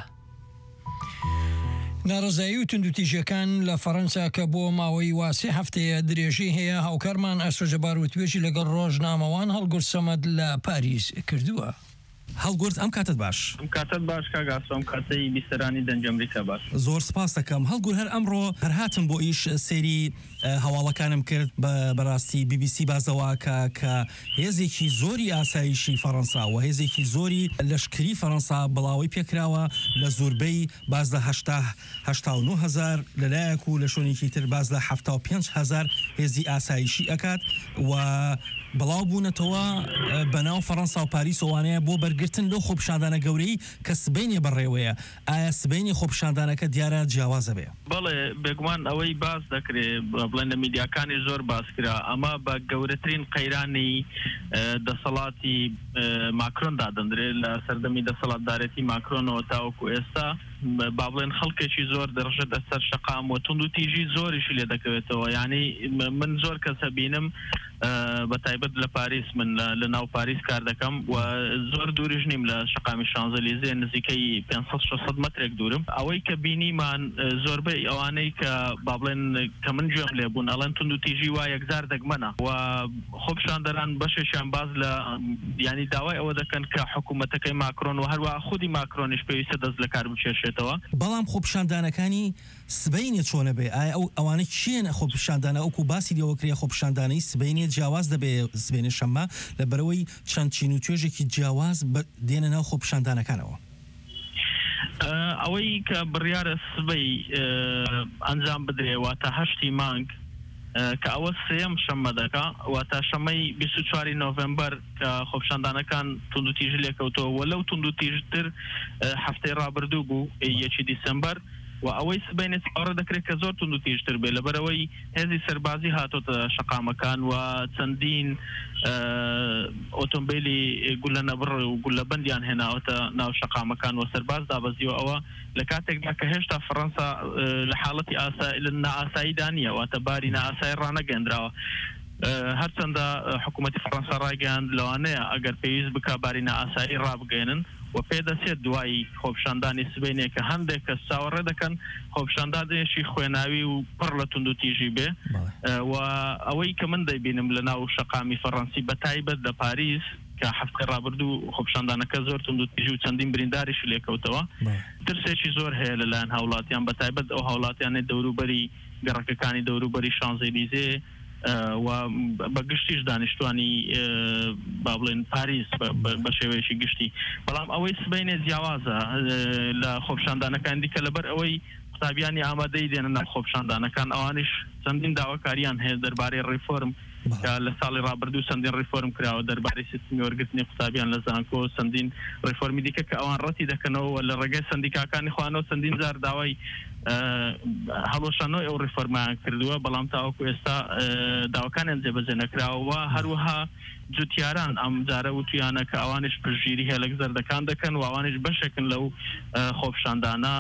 ناڕزایی و توندوتیژەکان لە فەڕەنسا کە بۆ ماوەی واسێ هەفتەیە درێژەی هەیە هاوکارمان ئەسۆجەبار وتوێژی لەگەڵ ڕۆژنامەوان هەڵگورت سەمەد لە پاریس کردووە. هەڵگورت ئەم کاتت باش کاتت باش کاگاسۆم کاتەی بیستەرانی دەنگ ئەمریکا باش زۆر سپاس دەکەم هەڵگور هەر ئەمڕۆ هەر هاتم بۆ ئیش سێری هەواڵەکانم کرد بەڕاستی BBC بازەواکە کە هێزێکی زۆری ئاسایشی فەڕەنسا و هێزێکی زۆری لەشکری فەڕەنسا بڵاوی پێکراوە لە زۆربەی باز لە 89,000 لەلایەک و لە شوێنێکی تر باز لە 75,000 هێزی ئاسایشی ئەکات و بڵاو بوونەتەوە بەناو فەڕەنسا و پاریس ئەوانەیە بۆ بەرگرتن لەو خۆپیشاندانە گەورەی کە سبەینێ بەڕێوەیە ئایا سبەینی خۆپیشاندانەکە دیارە جیاوازە بێ بەڵێ بێگومان ئەوەی باز دەکرێت بڵێن لە میدیاکانی زۆر باسکرا ئەمە بە گەورەترین قەیرانی دەسەڵاتی ماکرۆندا دەندرێت لە سەردەمی دەسەڵاتدارەتی ماکرۆنەوە تاوەکو ئێستا با بڵێن خەڵکێکی زۆر دەڕژێت لەسەر شەقام و توندوتیژی زۆریشی لێ دەکەوێتەوە یعنی من زۆر کەسە بینم بە تایبەت لە پاریس من لە ناو پاریس کار دەکەم و زۆر دووریش نیم لە شەقامی شانزەلیزێ نزیکەی 500-600 مترێک دوورم ئەوەی کە بینیمان زۆربەی ئەوانەی کە با بڵێن کە من گوێم لێ بوون ئەڵەن توندوتیژی وا یەکجار دەگمەنە و خۆپیشاندەران بەشێکیان باز لە ینی داوای ئەوە دەکەن کە حکوومەتەکەی ماکرۆن و هەروە خودی ماکرۆنیش پێویستە دەست لە کار بچێشێتەوە بەڵام خۆپیشاندانەکانی سبەینێ چۆنە بێ ئایا ئەوانە چیەنە خۆپیشاندانە ئەوکو باسی لەوەکرێ خۆپیشاندانەی سبەینێ جیاواز دەبێ سبێنێ شەممە لە بەرەوەی چەند چین و توێژێکی جیاواز دێنە ناو خۆپیشاندانەکانەوە ئەوەی کە بڕیارە سبەی ئەنجام بدرێ واتە 8 مانگ کە ئەوە سێم شەممە دەکا واتە شەمەی 24 نۆڤمبەر کە خۆپیشاندانەکان توندوتیژ لێکەوتەوە و لەو توندوتیژتر هەفتەی ڕابردوو بوو 1 دیسەمبەر و ئەوەی سبەینێت ئەوڕە دەکرێت کە زۆر توندوتیژتر بێ لەبەرەوەی هێزی سەربازی هاتۆتە شەقامەکان و چەندین ئۆتۆمبیلی گولە نەبڕ و گولە بەندیان هێناوەتە ناو شەقامەکان و سەرباز دابەزیوە ئەوە لە کاتێکدا کە هێشتا فەڕەنسا لە حاڵەتی لە نائاساییدا نیە واتە باری نائاسایی ڕانەگەندراوە هەرچەندە حکوومەتی فەڕەنسا ڕایگەیاند لەوانەیە ئەگەر پێویست بکە باری نائاسایی ڕابگەێنن و پێدەچێت دوایی خۆپیشاندانی سبەینێ کە هەندێک کەس چاوەڕێ دەکەن خۆپیشاندانێکی خوێناوی و پڕ لە توندوتیژی بێ و ئەوەی کە من دەیبینم لە ناو شەقامی فەڕەنسی بە تایبەت لە پاریس کە هەفتەی ڕابردوو خۆپیشاندانەکە زۆر توندوتیژی و چەندین برینداریش لێکەوتەوە ترسێکی زۆر هەیە لەلایەن هاوڵاتیان بە تایبەت ئەو هاوڵاتیانێت دەوروبەری گەڕەکەکانی دەوروبەری شانزەلیزێ و بە گشتیش دانیشتوانی با بڵێن پاریس بە شێوەیەکی گشتی بەڵام ئەوەی سبەینێ جیاوازە لە خۆپیشاندانەکان دیکە لەبەر ئەوەی قوتابیانی ئامادەی دێنە ناو خۆپیشاندانەکان ئەوانش چەندین داواکاریان هەیە دەربارەی ڕیفۆرم کە لە ساڵی ڕابردوو چەندین ڕیفۆرم کراوە دەربارەی سیستمی وەرگرتنی قوتابیان لە زانکۆ چەندین ڕیفۆرمی دیکە کە ئەوان ڕەتی دەکەنەوە لە ڕێگەی سندیکاکانی خوانەوە چەندین جار داوای هەڵۆشانەوە ئەو ڕیفۆرمیان کردووە بەڵام تاوەکو ئێستا داواکانیان جێبەجێ نەکراوە هەروەها جوتیاران ئەم جارە وتویانە کە ئەوانش پشتگیری هەیە لە گزەردەکان دەکەن و ئەوانش بەشێکن لەو خۆپیشاندانە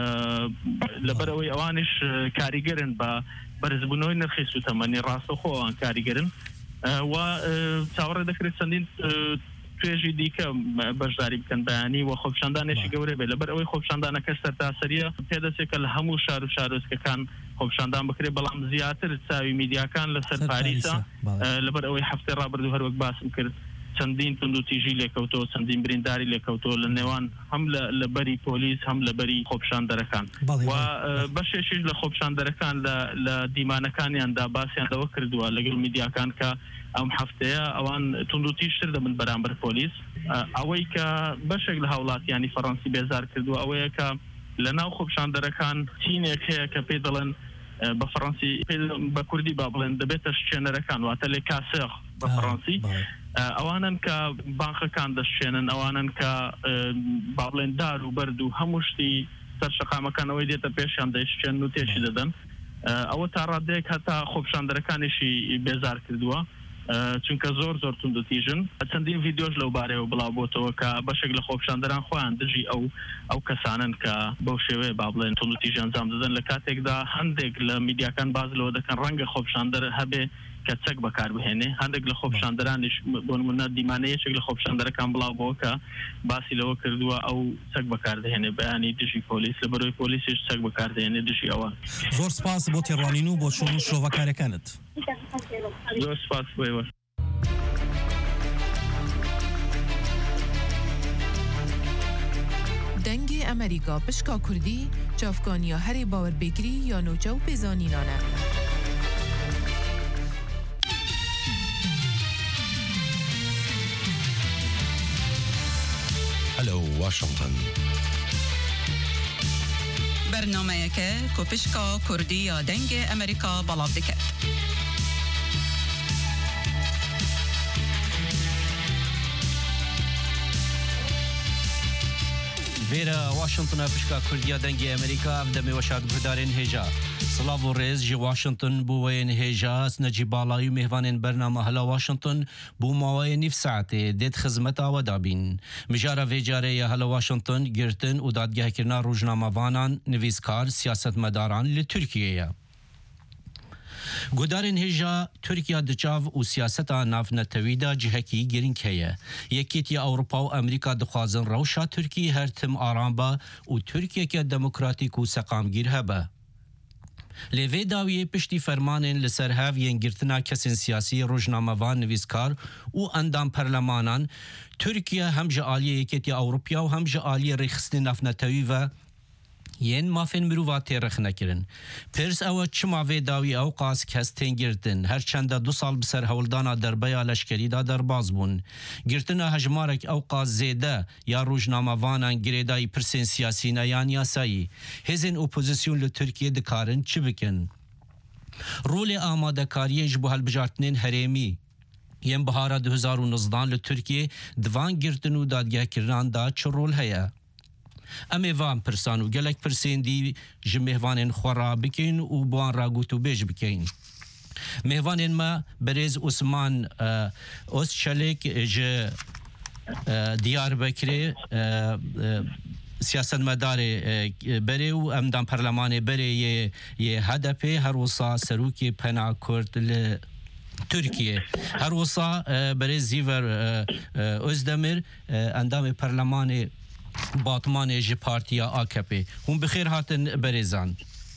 لەبەرەوەی ئەوانش کاریگەرن بە بەرزبوونەوەی نرخی سوتەمەنی ڕاستەخۆوان کاریگەرن و چاوەڕێ دەکرێت چەندین توێژی دیکە بەشداری بکەن بەیانی و خۆپیشاندانێکی گەورە بێت لەبەر ئەوەی خۆپیشاندانەکە سەرتاسەریە پێدەچێت لە هەموو شار و شارۆچکەکان خۆپیشاندان بکرێت بەڵام زیاتر چاوی میدیاکان لەسەر پاریسە لەبەر ئەوەی هەفتەی ڕابردوو هەروەک باسم کرد چەندین توندوتیژی لێکەوتەوە چەندین برینداری لێکەوتەوە لە نێوان هەم لە بەری پۆلیس هەم لە بەری خۆپیشاندەرەکان و بەشێکیش لە خۆپیشاندەرەکان لە دیمانەکانیاندا باسییان دەوە کردووە لەگەڵ میدیاکان کە ئەم هەفتەیە ئەوان توندوتیژتر دەبن بەرامبەر پۆلیس ئەوەی کە بەشێک لە هاوڵاتیانی فەڕەنسی بێزار کردووە ئەوەیە کە لە ناو خۆپیشاندەرەکان چینێک هەیە کە پێ دەڵێن بە فەڕەنسی بە کوردی با بڵێن دەبێتە شوێنەرەکان واتە لێ کاسێخ بە فەڕەنسی ئەوانن کە بانخەکان دەشێنن ئەوانن کە با بڵێن دار و بەرد و هەموو شتی سەر شەقامەکانەوەی دێتە پێشیان دەیشتێن و تێشی دەدەن ئەوە تا ڕادەیەک هەتا خۆپیشاندەرەکانیشی بێزار کردووە چونکە زۆر توندوتیژن چەندین ڤیدیۆش لەو بارەوە بڵاو بۆتەوە کە بەشێک لە خۆپیشاندەران خۆیان دژی ئەو کەسانن کە بەو شێوەیە با بڵێن توندوتیژ ئەنجام دەدەن لە کاتێکدا هەندێک لە میدیاکان باز لەوە دەکەن ڕەنگە خۆپیشاندەر هەبێ کە چەک بەکار بهێنێ هەندێک لە خۆپیشاندەرانیش بۆ نمونە دیمانەیەکێک لە خۆپیشاندەرەکان بڵاو بۆ کە باسی لەوە کردووە ئەو چەک بەکاردەهێنێ بەیانی دژی پۆلیس لە بەرەوەی پۆلیسیش چەک بەکاردەهێنێ دژی ئەوە زۆر سپاس بۆ تێڕوانین و بۆ چۆن و شۆڤەکارەکانت زۆر سپاس بۆیوە دەنگی ئەمریکا پشکا کوردی چافکانیا هەرێ باوەربێگری یا نۆجە و پێزانینانە هەلو واشنگتن بەرنامەیەکە کۆ پشکا کوردی یا دەنگی ئەمریکا بەڵاو دەکات. Vera Washington pişka Kurdiya dengê Amerîka ev demê weşat guhdarên hêja. Silav û rêz ji Washington bû weyên hêja Necîb Balayî mêhvanên bername Hela Washington bû mawayê nîv saetê dêt xizmeta we dabîn. Mijara vê carê ya Hela Washington girtin û dadgehkirina rojnamavanan, nivîskar, siyasetmedaran li Tirkiyeyê. Gudarên hêja Tirkiya diçav û siyaseta navnetewî da cihekî girîng heye. Yekîtiya Ewropa û Amerîka dixwazin rewşa Tirkiyê her tim aram be û Tirkiyeke demokratîk û seqamgîr hebe. Lê vê dawiyê piştî fermanên li ser hev yên girtina kesên siyasî, rojnamevan, nivîskar û endam perlemanan, Tirkiye hem ji aliyê Yekîtiya Ewropya û hem ji aliyê rêxistinê navnetewî ve yên mafên mirova têrex nekirin. Pirs ew çima vê dawî ew qas kes tên girtin. Her çenda 2 sal bi ser hewldana derbeya leşkerî da derbas bûn. Girtina hejmarek ew qas zêde ya rojnamevanan girêdayî pirsên siyasî ne yan yasayî. Hêzên opozîsyon li Tirkiye dikarin çi bikin? Rolê amadekariyê ji bo helbijartinên herêmî yên bihara 2019 li Tirkiye divan girtin û dadgehkirinan da çi rol heye? Em ê van pirsan û gelek pirsên dî ji mêhvanên xwe rabikin û bi wan ragotûbêj bikin. Mêhvanên me Berêz Osman Özçelik ji Diyarbekirê siyasetmedarê berê û endam perlemanê berê yê HDP her wisa serokê Pena Kurd li Tirkiye. Her wisa Berêz Zîver Özdemir endamê perlemanê Batmanê ji Partiya AKP. Hûn bi xêr hatin berêzan.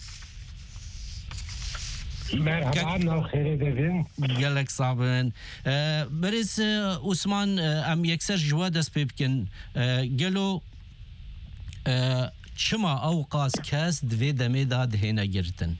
Merhaba, navxêrê bibin. Gelek sabin. Berêz Osman em yekser ji we dest pê bikin. Gelo çima ew qas kes di vê demê da dihêne girtin?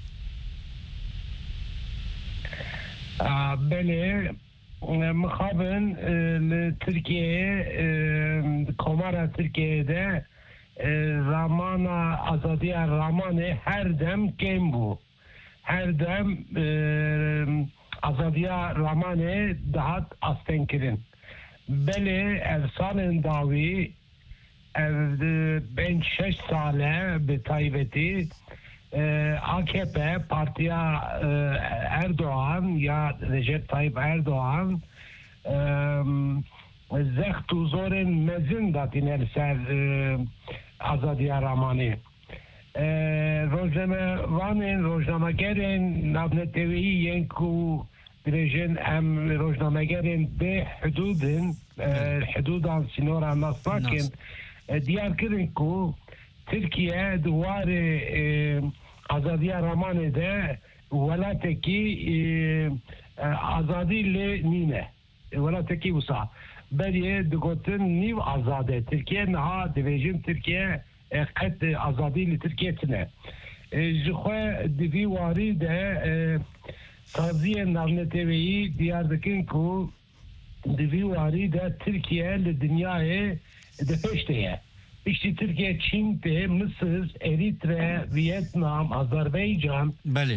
Belê mixabin li Tirkiyeyê Komara Tirkiyeyê ramana azadiya ramanê her dem kêm bû. Her dem azadiya ramanê dihat astenkirin. Belê ev salên dawî ev bên 6 sale bi taybetî AKP Partiya Erdoğan ya Recep Tayyip Erdoğan zext û zorên mezin datîne li ser azadiya ramanê. Rojnamevanên rojnamegerên navnetewî yên ku dirêjin em rojnamegerên bê hudûdin hudûdan sînora nas nakin diyar kirin ku Tirkiye di warê azadiya ramanê de welatekî azadî lê nîne. Welatekî wisa berê digotin nîv azade. Tirkiye niha dibêjin Tirkiye qet azadî li Tirkiye tune. Ji xwe di vî warî de saziyên navnetewî diyar dikin ku di vî warî de Tirkiye li dinyayê di pêş de ye. İşte Türkiye, Çin, Mısır, Eritre, Vietnam, Azerbaycan. Belê.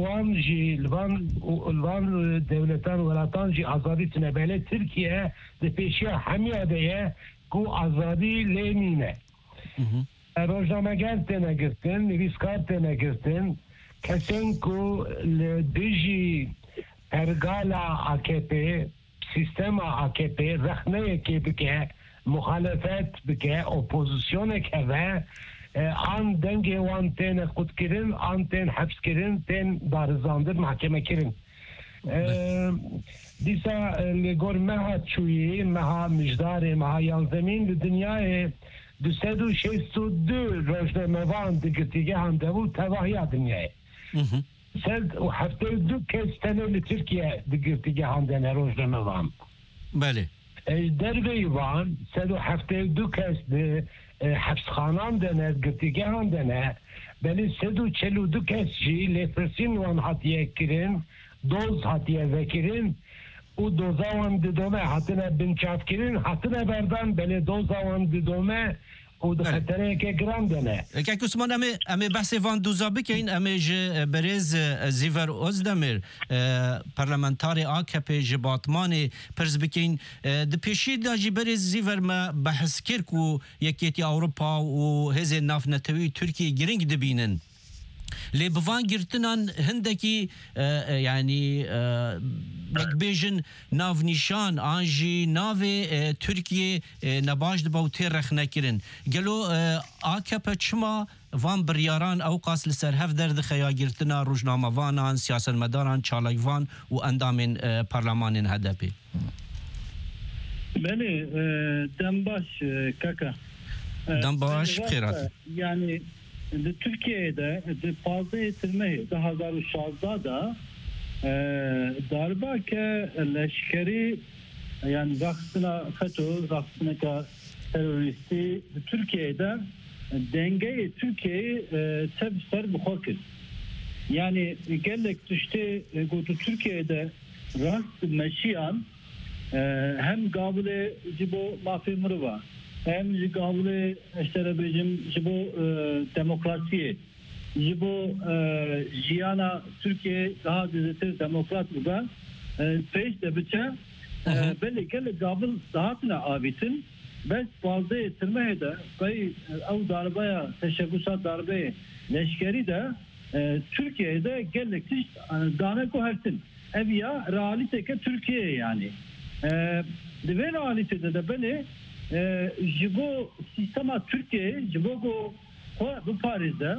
Lvan devletan welatan jî azadî tune belê Tirkiye di pêşiya hemiya de ye ku azadî lê nîne. Rojnameger têne girtin, nivîskar têne girtin, kesên ku li dijî ارگالا AKP سیستم AKP رخنه که بکه مخالفت بکه اپوزیسیون که و آن دنگ وان تین خود کرن آن تین حبس کرن تین دارزاندر محکمه کرن دیسا لگور مها چویی مها مجدار مها یانزمین دنیای 262 روزنامه‌وان دگرتیگه هم دو تواهی دنیای سد و هفته دو کس تنه لترکیه دگرتیگه هم دنه روزنامه‌وان بله در ویوان سد و هفته دو کس حبس خانان دنه دگرتیگه هم دنه بلی 142 کس جی لفرسین وان هاتیه کرن دوز هاتیه وکرن و دوزاوان ددومه هاتنه بنچاف کرن هاتنه بردن بلی دوزاوان ددومه و دخطره که گرام دنه که کسمان امی بحث وان دوزا بکین امی جه برز زیور اوزدمر پارلمانتاری AKP جباتمان پرز بکین ده پیشی دا جی برز زیور ما بحث کرد و یکیتی اوروپا و هزه ناف نتوی ترکیه گرنگ دبینن لی بوان گرتنان هندکی یعنی بيجن ناف نشان آنجي ناف تركيا نباش دبوتي رخنا كرن قالوا AKP چما وان برياران او قاس لسر هف درد خيا گرتنا روجنامه وانان سياسة مداران چالايوان و اندامن پارلمان هدپي بله دنباش كاكا دنباش بخيرات يعني Türkiye'de fazla yetirmeyi 2016'da darba ke leşkeri yani vaktine FETÖ vaktine ka teröristi Türkiye'de dengeyi Türkiye'yi sebser bukhokir yani gelek düştü Türkiye'de rast meşiyan hem gabile cibo mafimri var hem gabile işte bizim cibo demokrasiye cibo jiyana Türkiye daha düzgün demokrat bu da peş de biçe belli ki gabil dahatına abitin bes fazla yetirmeye de kay av darbaya teşebbüsat darbe leşkeri de Türkiye'de gelektiş dane kohertin ev ya realite ki Türkiye yani ve realitede de beni jibo sistema Türkiye jibo bu Paris'de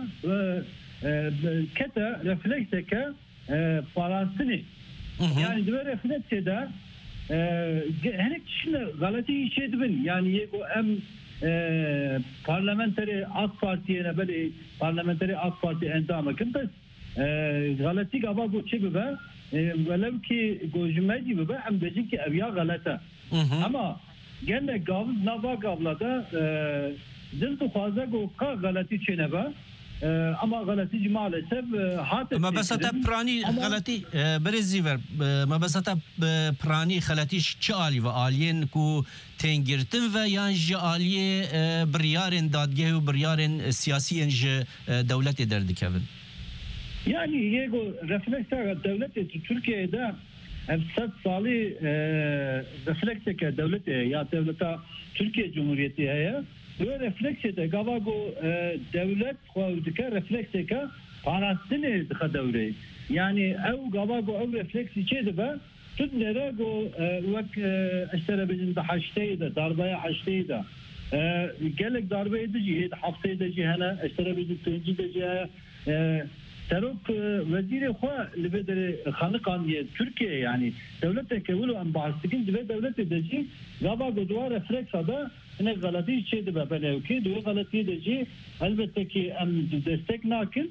kete reflekse ke Palestini yani de refleksede henek şimdi galati işe dibin yani bu hem parlamentary AK Parti'ye ne böyle parlamentary AK Parti endamı kimde galati gaba bu çibi be velev ki gojmeci be hem diyecek ki evya galata ama gene gavuz nava gavlada dil fazla go galati çene be ama غلطی maalesef حتی ما بس تا پرانی غلطی برزیور ما بس تا پرانی غلطیش چه عالی و عالین کو تنگرتن و یان ج عالی بریارن دادگاه و بریارن سیاسی انج دولت دردکون yani yego refleksler devlet Türkiye'de 7 sali refleksler devlet ya devleta Türkiye Cumhuriyeti ya bu refleksiyete gavago devlet koydukça refleksiyete Palestin'e devre yani ev gavago ev refleksi çeydi be tüdlere go vak işte bizim de haşteydi darbaya haşteydi gelek darbe edici hafta edici hana işte bizim tüncü edici Serok veziri xwa li bedere xanıqaniye Türkiye yani devlet kevulu en bahsettiğin ve devlet edici gavago duvar refleksada ne galati çeydi be belev ki duvar galati edici elbette ki em destek nakin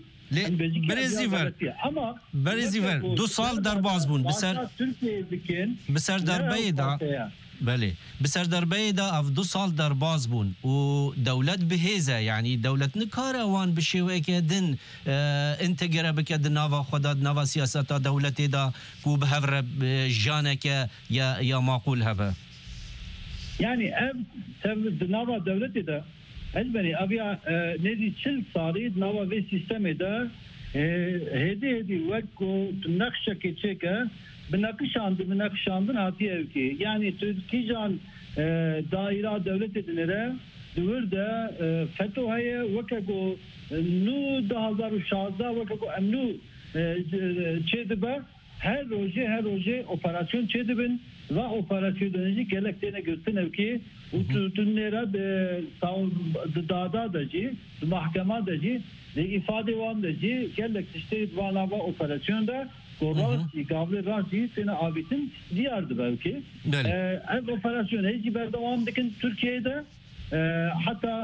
برزیور دو سال در باز بون بسر دربه دا بله بسر دربه دا اف دو سال در باز بون و دولت بهیزه یعنی دولت نکاره وان بشیوه که دن انتگره بکد نوا خدا نوا سیاست دولت دا کو به هفر جانه که یا معقول هبه yani ev nava devleti de elbette avya nezi çil sarı nava ve sistemi de hedi vakko nakşa keçeke binakşandın hatiye ki yani Türkiye'den daire devlet edinere duvurda FETÖ'ye vakko nu 2016 vakko emnu çedebe her roje operasyon çedibin ve operasyonları geleklerine gösterip ki ututunlara dağda dacı, mahkeme dacı ve ifade van dacı gelek işte vanava operasyonda Korasi, Gavli Rasi, seni abitin diyardı belki. Ev operasyon heci berdavamdakin Türkiye'de hatta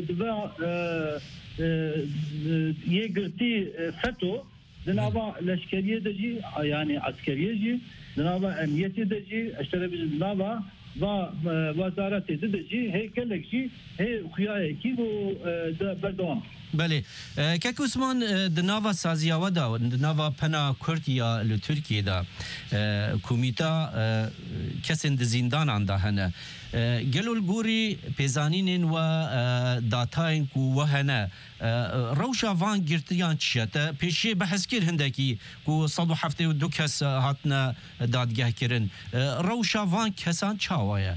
ye girti FETÖ Cenab-ı leşkeriye deci yani askeriye ji Cenab-ı emniyeti deci işte biz Cenab-ı وزارت دجی هی کلکشی هی خیای کی و بردوام بله که عثمان دناوا سازیاوا دا دناوا پنا کردیا ل ترکیه دا کمیتا کسن د زندان انده هنه گلول گوری پیزانین و داتاین کو وهنه روشا وان گرتیان چیته پیشی بحث کر هندکی کو 172 کس هاتنا دادگاه کرن روشا وان کسان چاوایه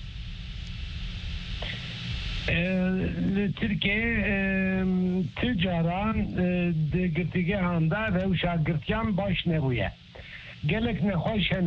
Türkiye tüccaran girtige anda ve uşakirtiyan baş nebuye. Gelek ne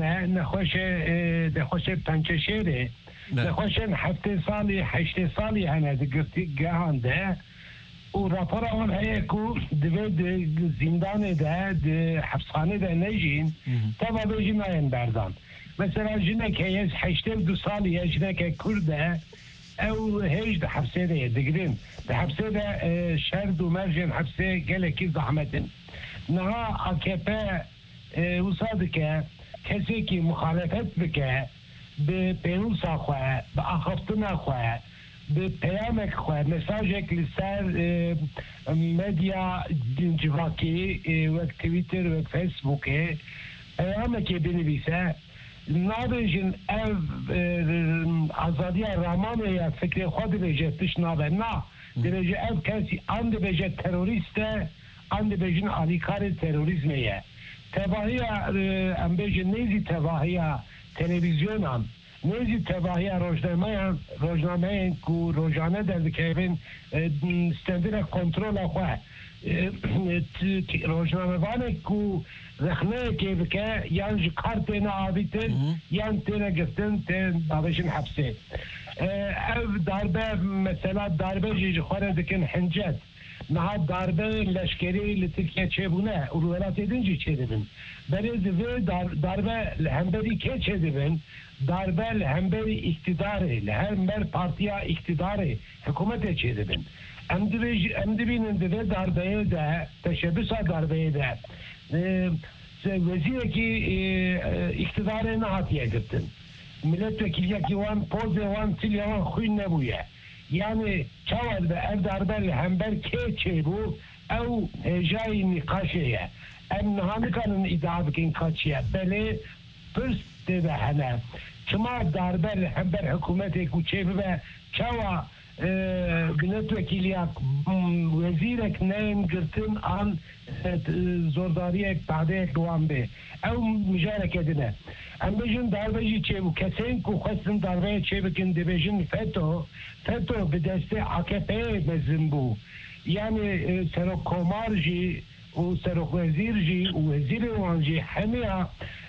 hoşe pençeşeri ne hoşen hafte sali haşte sali hane girtige anda o rapora on heye ku de zindane de hapishane de nejin tava bejinayen berdan. Mesela jinek heyes haşte du sali ya jinek kurde او هيج ده حبسه ده دقرين ده حبسه ده شرد ومرجن حبسه قالكي زحمتن نها AKP وصادكه كسيكي مخالفت بكه ببيروسا خواه بأخفتنا خواه ببيامك خواه مساجك لسر مديا جواكي وك تويتر وك فيسبوك بيامك بنبيسه نابجن ev azadiya ramane ya fikri xod beje tiş nabe na derece ev kesi and beje teröriste and bejin alikar terörizmeye tebahiya ambeje nezi tebahiya televizyonan nezi tebahiya rojname ku rojane derdikevin stendire kontrol xwe rojname vane ku رخنه که بکه یعنی کارتنا آبیتن یعنی تینا گفتن تین دابشن حبسه ev darbe mesela darbe jijxore dikin hincet naha darbe leşkeri li Türkiye çebune uluvelat edince çedibin berezi ve darbe hemberi ke çedibin darbe hemberi iktidarı hember partiya iktidarı hükümete çedibin emdibinin de darbeye de teşebbüsa darbeye de وزیر کی اقتدار نه هاتیه گرتن milletvekili ki wan poz wan silyan خوین نبویه yani çaval ve evdarber hember keçe bu ev jay nikaşeye em nahanikanın idabkin kaçıya beli pırst de hana çma darber hember hükümeti kuçebi ve çava milletvekiliya vezirek neyin girtin an zordariye badek duan be ev müjarek edine em bejin darbeci çebu kesin ku xwestin darbeye çebikin dibejin FETÖ bi deste AKP'ye mezin bu yani serok komar jî û serok vezîr jî û vezîrê wan jî hemiya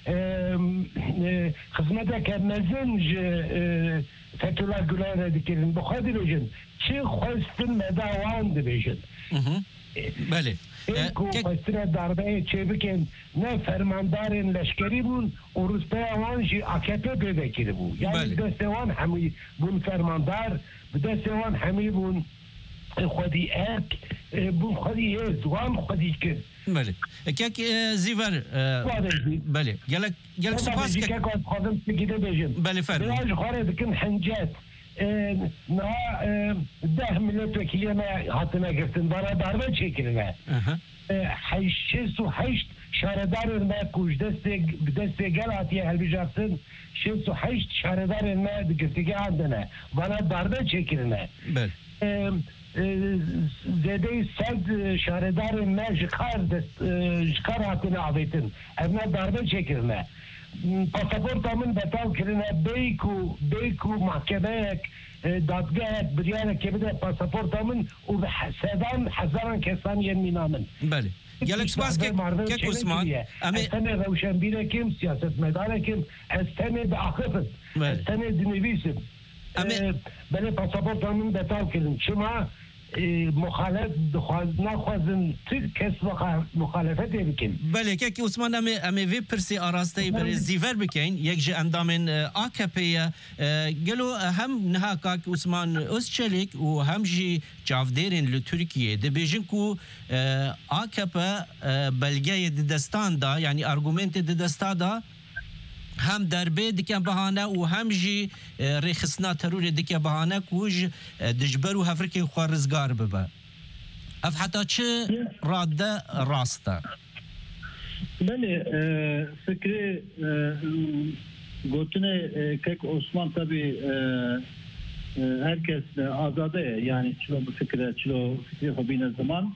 xizmeteke mezin ji Fethullah Gülen'e dikirin bu xwe dibêjin çi xwestin meda wan dibêjin بله خواستن darbe çebikin ne fermandarın leşkeri bun o Rusya wan jî AKP pêvekirî bû yani destê wan hemî bûn fermandar bi destê wan hemî bûn xwedî ek bûn xwedî hêz wan xwedî kir بله کک زیور بله گلک سپاس که خودم سگیده بجیم بله فرمایید بیاج خاره دکن حنجت نه 10 milletvekiliğine hatına girsin bana darbe çekilme 608 şaredarın me kuş deste gel hatiye helbicaksın 608 şaredarın me girtige andene bana darbe çekilme bel zede sed şaredarın me jikar hatına abitin evne darbe çekilme pasaportamın betal kirine beyku mahkemeyek دادگاه بریان که بده پاسپورتامن و به حسابان هزاران کسان ین مینامن بله gelek spas kek Osman استنى روشن بيركم سياسة مداركم استنى بأخفت استنى دنيفيسم بله پاسپورت من بتاو کردن شما مخالف نخوازن کس مخالفت بکن بله که عثمان امی وی پرسی آراسته بر زیور بکن یک جه اندامن AKP گلو هم نها که عثمان özçelik و هم جی جاودرین ل ترکیه ده بیجن کو AKP بلگه دستان دا یعنی ارگومنت دستا دا هم دربه دکن بهانه و هم جی ریخسنا ترور دکن بهانه کوج دجبر و هفرکی خوارزگار ببه اف حتی چه راده راسته بله فکری گوتنه که عثمان tabi herkes azade yani çilo bu fikri hobine zaman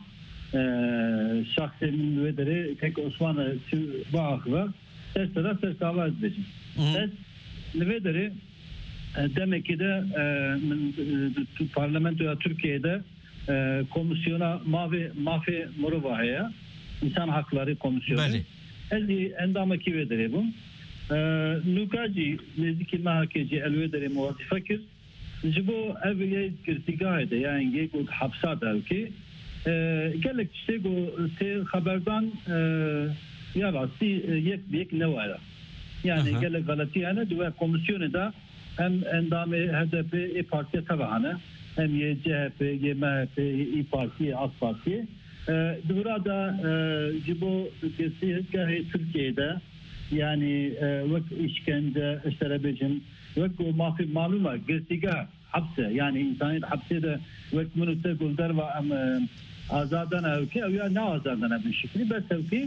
şahsimin ve deri tek Osmanlı bağlı Tersine tersava edeceğim. Ters nevederi demek ki de parlamentoya Türkiye'de komisyona mafi muruvahaya insan hakları komisyonu. Eli endamaki vederi bu. Nukaci nezdeki mahakeci elvederi muvatifakir. Jibo evye kirtigahede yani yego hapsada ki gelek işte go te haberdan ya rasti yek ne var yani gelek galati yani dua komisyonu da hem endamı HDP parti tabağına hem CHP, MHP, İYİ Parti, AK Parti burada bu kesinlikle Türkiye'de yani vak işkence işterebecim vak o malum var gerçekten hapse yani insanın hapse de vak münüte guldar ve azadan evki ya ne azadan bir şekilde bes evki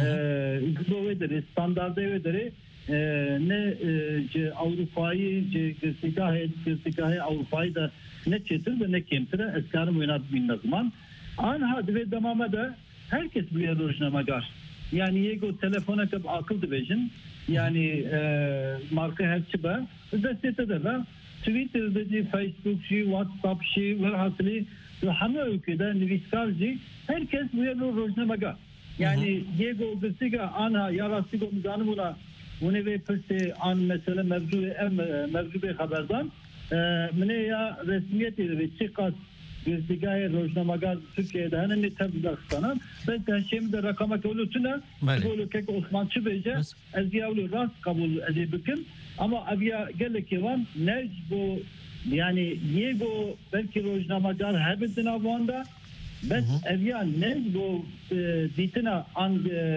bu vederi standardı vederi ne Avrupa'yı gerçekten Avrupa'yı da ne çetir ve ne kemtire eskarım oynat bin zaman anha ve damamada herkes bu yarışına gar yani yego telefona kap akıl division yani marka herçiba destete de Twitter'da Facebook WhatsApp ve hasli همه ülkede nüviskarcı herkes bu yarışına gar yani yego gısiga anha yarasıgo mizanımına bunu ve pırsı an mesela mevzu bir haberden mene ya resmiyeti ve çıkas gözdigaya rojnamagar Türkiye'de hani ne tabidastanı ben de şimdi rakama kolutuna böyle kek Osmançı bece az yavru rast kabul edebilir ama abiya geleki var ne bu yani yego belki rojnamagar hebedin avanda bes abiya ne bu ditina an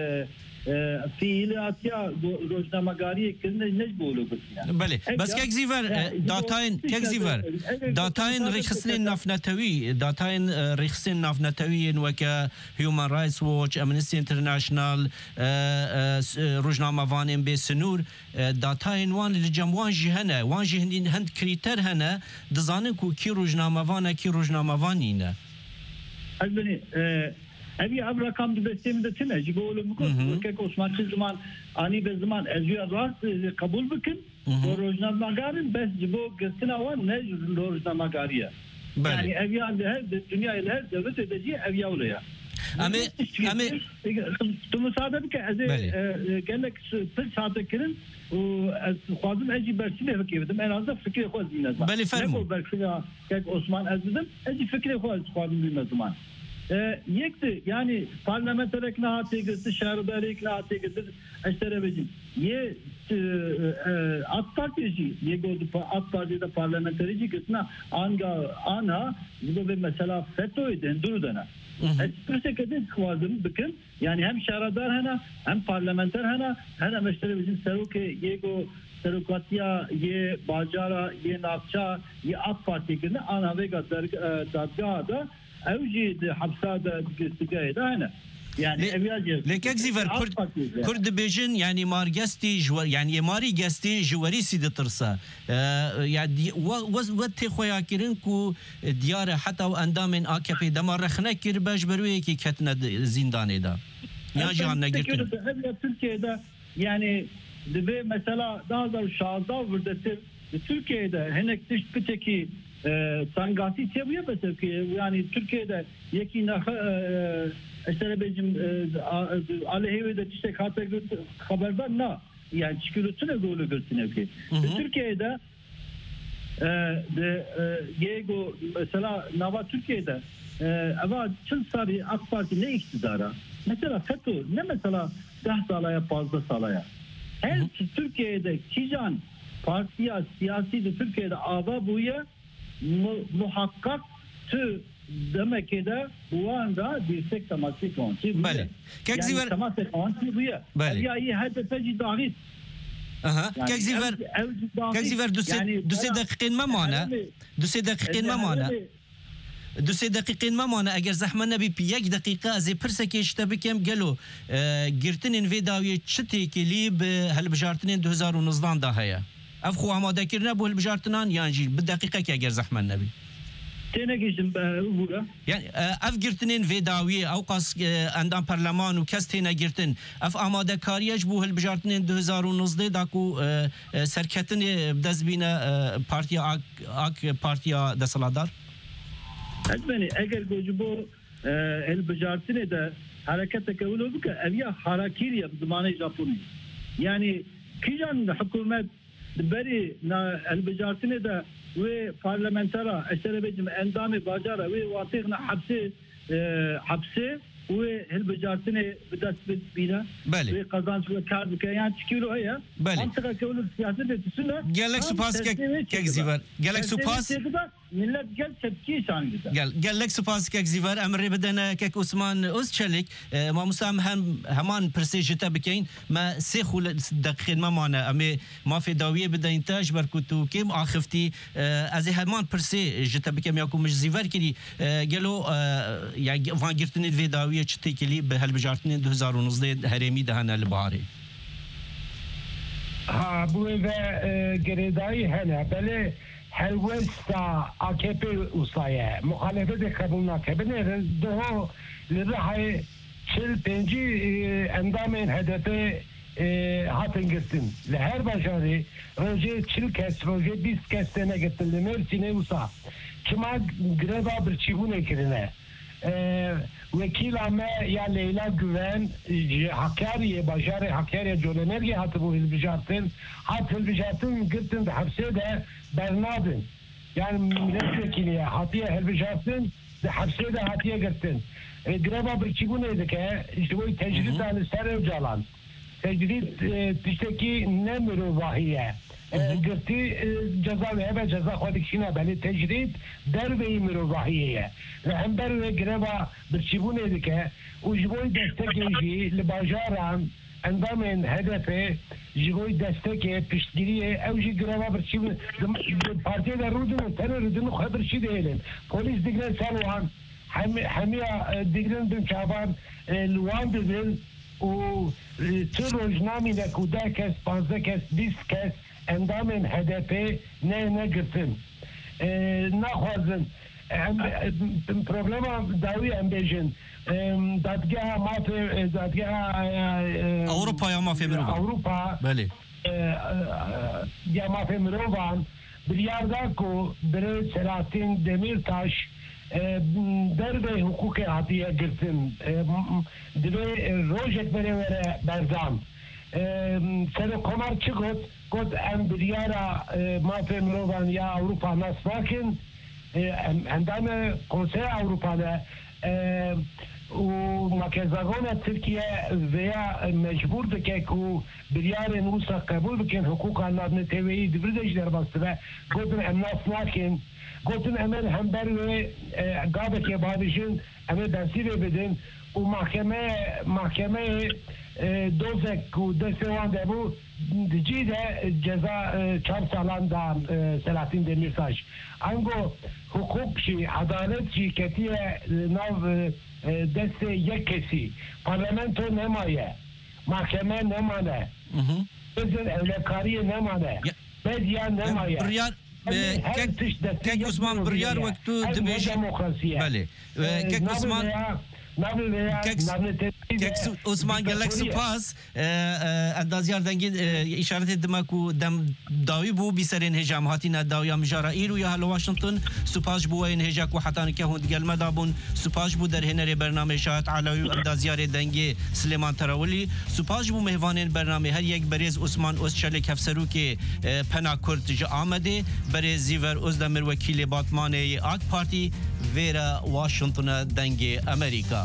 fiiliyatya rojnamagariye kirne ne bolu yani. بله بس كيك زيفر داتاين رخصين نافنتوي داتاين رخصين نافنتوي وكا هيومن رايتس ووتش امنستي انترناشنال روجنامه وانين بسنور داتاين وان لجموان جهنه وان جهندين هند كريتر هنا دزانن كو كي روجنامه وانا كي روجنامه وانينا البني Evi ab rakam desteğimde tine jiboğlu mukut kek Osmanlı zaman ani bir zaman ezüya rast kabul bıkın o rojnamagarin bes jibo gısına var ne rojnamagariye yani eviya her dünya ile her devlet edeceği eviya oluyor. Ama tu müsaade bir ki gelek pil saatekirin خوازم اجي برسيله فكري بدم انا عايز فكري خواز من زمان بلي فرمو برسيله كك عثمان ازدم اجي فكري خوازم من زمان yekti yani parlamenter iknaatı gitti şehirler iknaatı gitti eşterebecim ye AK Parti'ci ye godu AK Parti'de parlamenterici gitna ana bu bir mesela FETÖ'den durudana Esprese kadar kuvazım bakın yani hem şehirler hem parlamenter hem eşterebecim seruke ye go serukatiya ye Bajara ye Nakça ye AK Parti gitna ana ve dadgahda أوجد حبسات استقاية هنا يعني لك زيفر كرد بيجن يعني مار جستي يعني ماري جستي جواري سيد ترسا يعني وقت خويا كيرنكو ديار حتى واندام من AKP دمار رخنا كير باش بروي كي كتنا زندان دا يا جهان نجرتن Türkiye'de yani de mesela daha da şahda vurdetir Türkiye'de henek dış biteki sangati çeviye mesela ki yani Türkiye'de yeki اشترى بيجم على هي وده تشتكي خاطر خبردار نا يعني çıkıyorsun öyle görsün ki. Türkiye'de Yego mesela Nava Türkiye'de ama çın sarı AK Parti ne iktidara? Mesela FETÖ ne mesela 10 salaya fazla salaya. Her Türkiye'de Kijan partiye siyasi de Türkiye'de ava buya muhakkak tü demek ki de bu anda dirsek teması konuşuyor. Bale. Yani teması konuşuyor. Bale. Ya iyi hedefeci dahil. Aha. Kegziver دوسه دقیقین ما مانه دوسه دقیقین ما مانه دوسه دقیقین ما مانه اگر زحمت نبی پی یک دقیقه از پرسه که اشته بکم گلو گرتنین وی داوی چتی کلی به هلبجارتنین 2019 ده هیا اف خو آماده کرنه بو هلبجارتنان یعنی به دقیقه که اگر زحمت نبی يعني اف گرتنین وی داوی او قاس اندام پارلمان و کس تینا گرتن اف آماده کاریج بو هلبجارتنین 2019 داکو سرکتن بدزبین پارتیا دسالادار Etmeni eğer bu elbejartine de hareket tekavül bu ki evya harakiriye zamanı Japoni. Yani kijan hükümet beri na elbejartine de ve parlamentara eşterebecim endamı bacara ve vatıgna hapse ve elbejartine bedasbet bina ve kazanç ve kar bike yani çıkıyor ya. Mantıka kavül siyasete tüsüne. Gelek supas kegziver. Gelek supas. Millet gel tepki şangıda. Gelek supas kegziver emri bedene kek Osman Özçelik ma musam heman persejete bikein ma sexu دقيقين ما معنا امي ما في داويه بدا انتاج بركوتو كيم اخفتي از همان برسي جتا بكم ياكو مش زيفر كلي قالوا يعني فان جرتني في داويه تشتي كلي بهالبجارتني 2019 هرمي دهنا البحري ها بو گریدای هنه بله هلوستا AKP usaya muhalefet kabul nakabine daha lirahı çil penci endamen hedefe hatın gittin. Her başarı roje çil kes roje biz kestene gittin. Mersin'e usa. Kima greva bir çivune kirine. Vekil ama ya Leyla Güven Hakkari'ye başarı Hakkari'ye Colenerge hatı bu hilbijartın. Hat hilbijartın gittin hapse de Bernadın. Yani milletvekiliye hatiye hilbijartın de hapse de hatiye gittin. Greva bir çivuneydi ki işte bu tecrit anı serevcalan. Tecrit tişteki ne müruvahiye. Girti ceza ve hebe ceza kodikşine beli tecrit derveyi müruvahiye. Ve hem derve greva bir çivuneydi ki ucboy destekleyici libajaran endamın hedefe jigoy desteke piştgiriye evji greva bir çivun partiyede rudunu terör rudunu kadar şey değilim. Polis digren salvan hamiya digren dün çaban luan dedin o tür rojnami de kuda kes 15 kes 20 kes endamın hedefe ne gitsin. Naxwazin problema dawi embejin dadgaha mafi dadgaha Avrupa ya mafi Mirova Avrupa beli ya mafi Mirovan biryarda ku bir Selahattin Demirtaş derbe hukuki hatiye girsin dibe rojet berevere berzan sene komar çıkot kot em biryara mafi Mirovan ya Avrupa nasvakin عندما كونسي أوروبا ومكازاغونا تركيا veya mecbur بكيكو بريار نوسا قبول بكين حقوق الناس نتوي دبردجلر بس ve قلتن الناس لكن قلتن أمن همبر ve قابك يبادشين أمن دنسيبه بدين ومحكمة دوزك ودستوان دبو دجيده ceza 4 salanda Selahattin Demirtaş. Ango hukuk şi, adalet şirketiye nav deste yekkesi. Parlamento nemaye. Mahkeme nemane. Özel evlekariye nemane. Medya nemaye. Kek Osman Biryar vaktu dibêje demokrasiye. Belê. Kek Osman عثمان گەلک سوپاس ئەندازیار دەنگی ئیشارەتی دمەک و دەم داوی بوو بیسەرێن هێژام هاتینە داویا مژارە ئیر و یا هەلە واشنگتن سوپاش بووەین هێژاک و حتانکە هوند گەلمەدا بوون سوپاش بوو دەرهێنەرێ بەرنامە شایەت علاوی و ئەندازیارێ دەنگێ سلێمان تەرەولی سوپاش بوو مهوانên بەرنامە هەر یەک بەرێز عوسمان ئۆزچەلێک هەفسەرۆکێ پەنا کورد ji ئامەدێ بەرێز زیڤەر ئۆزدەمیر وەکیلێ باتمانێ ئاک پارتی vêra Washington'a dengê Amerika.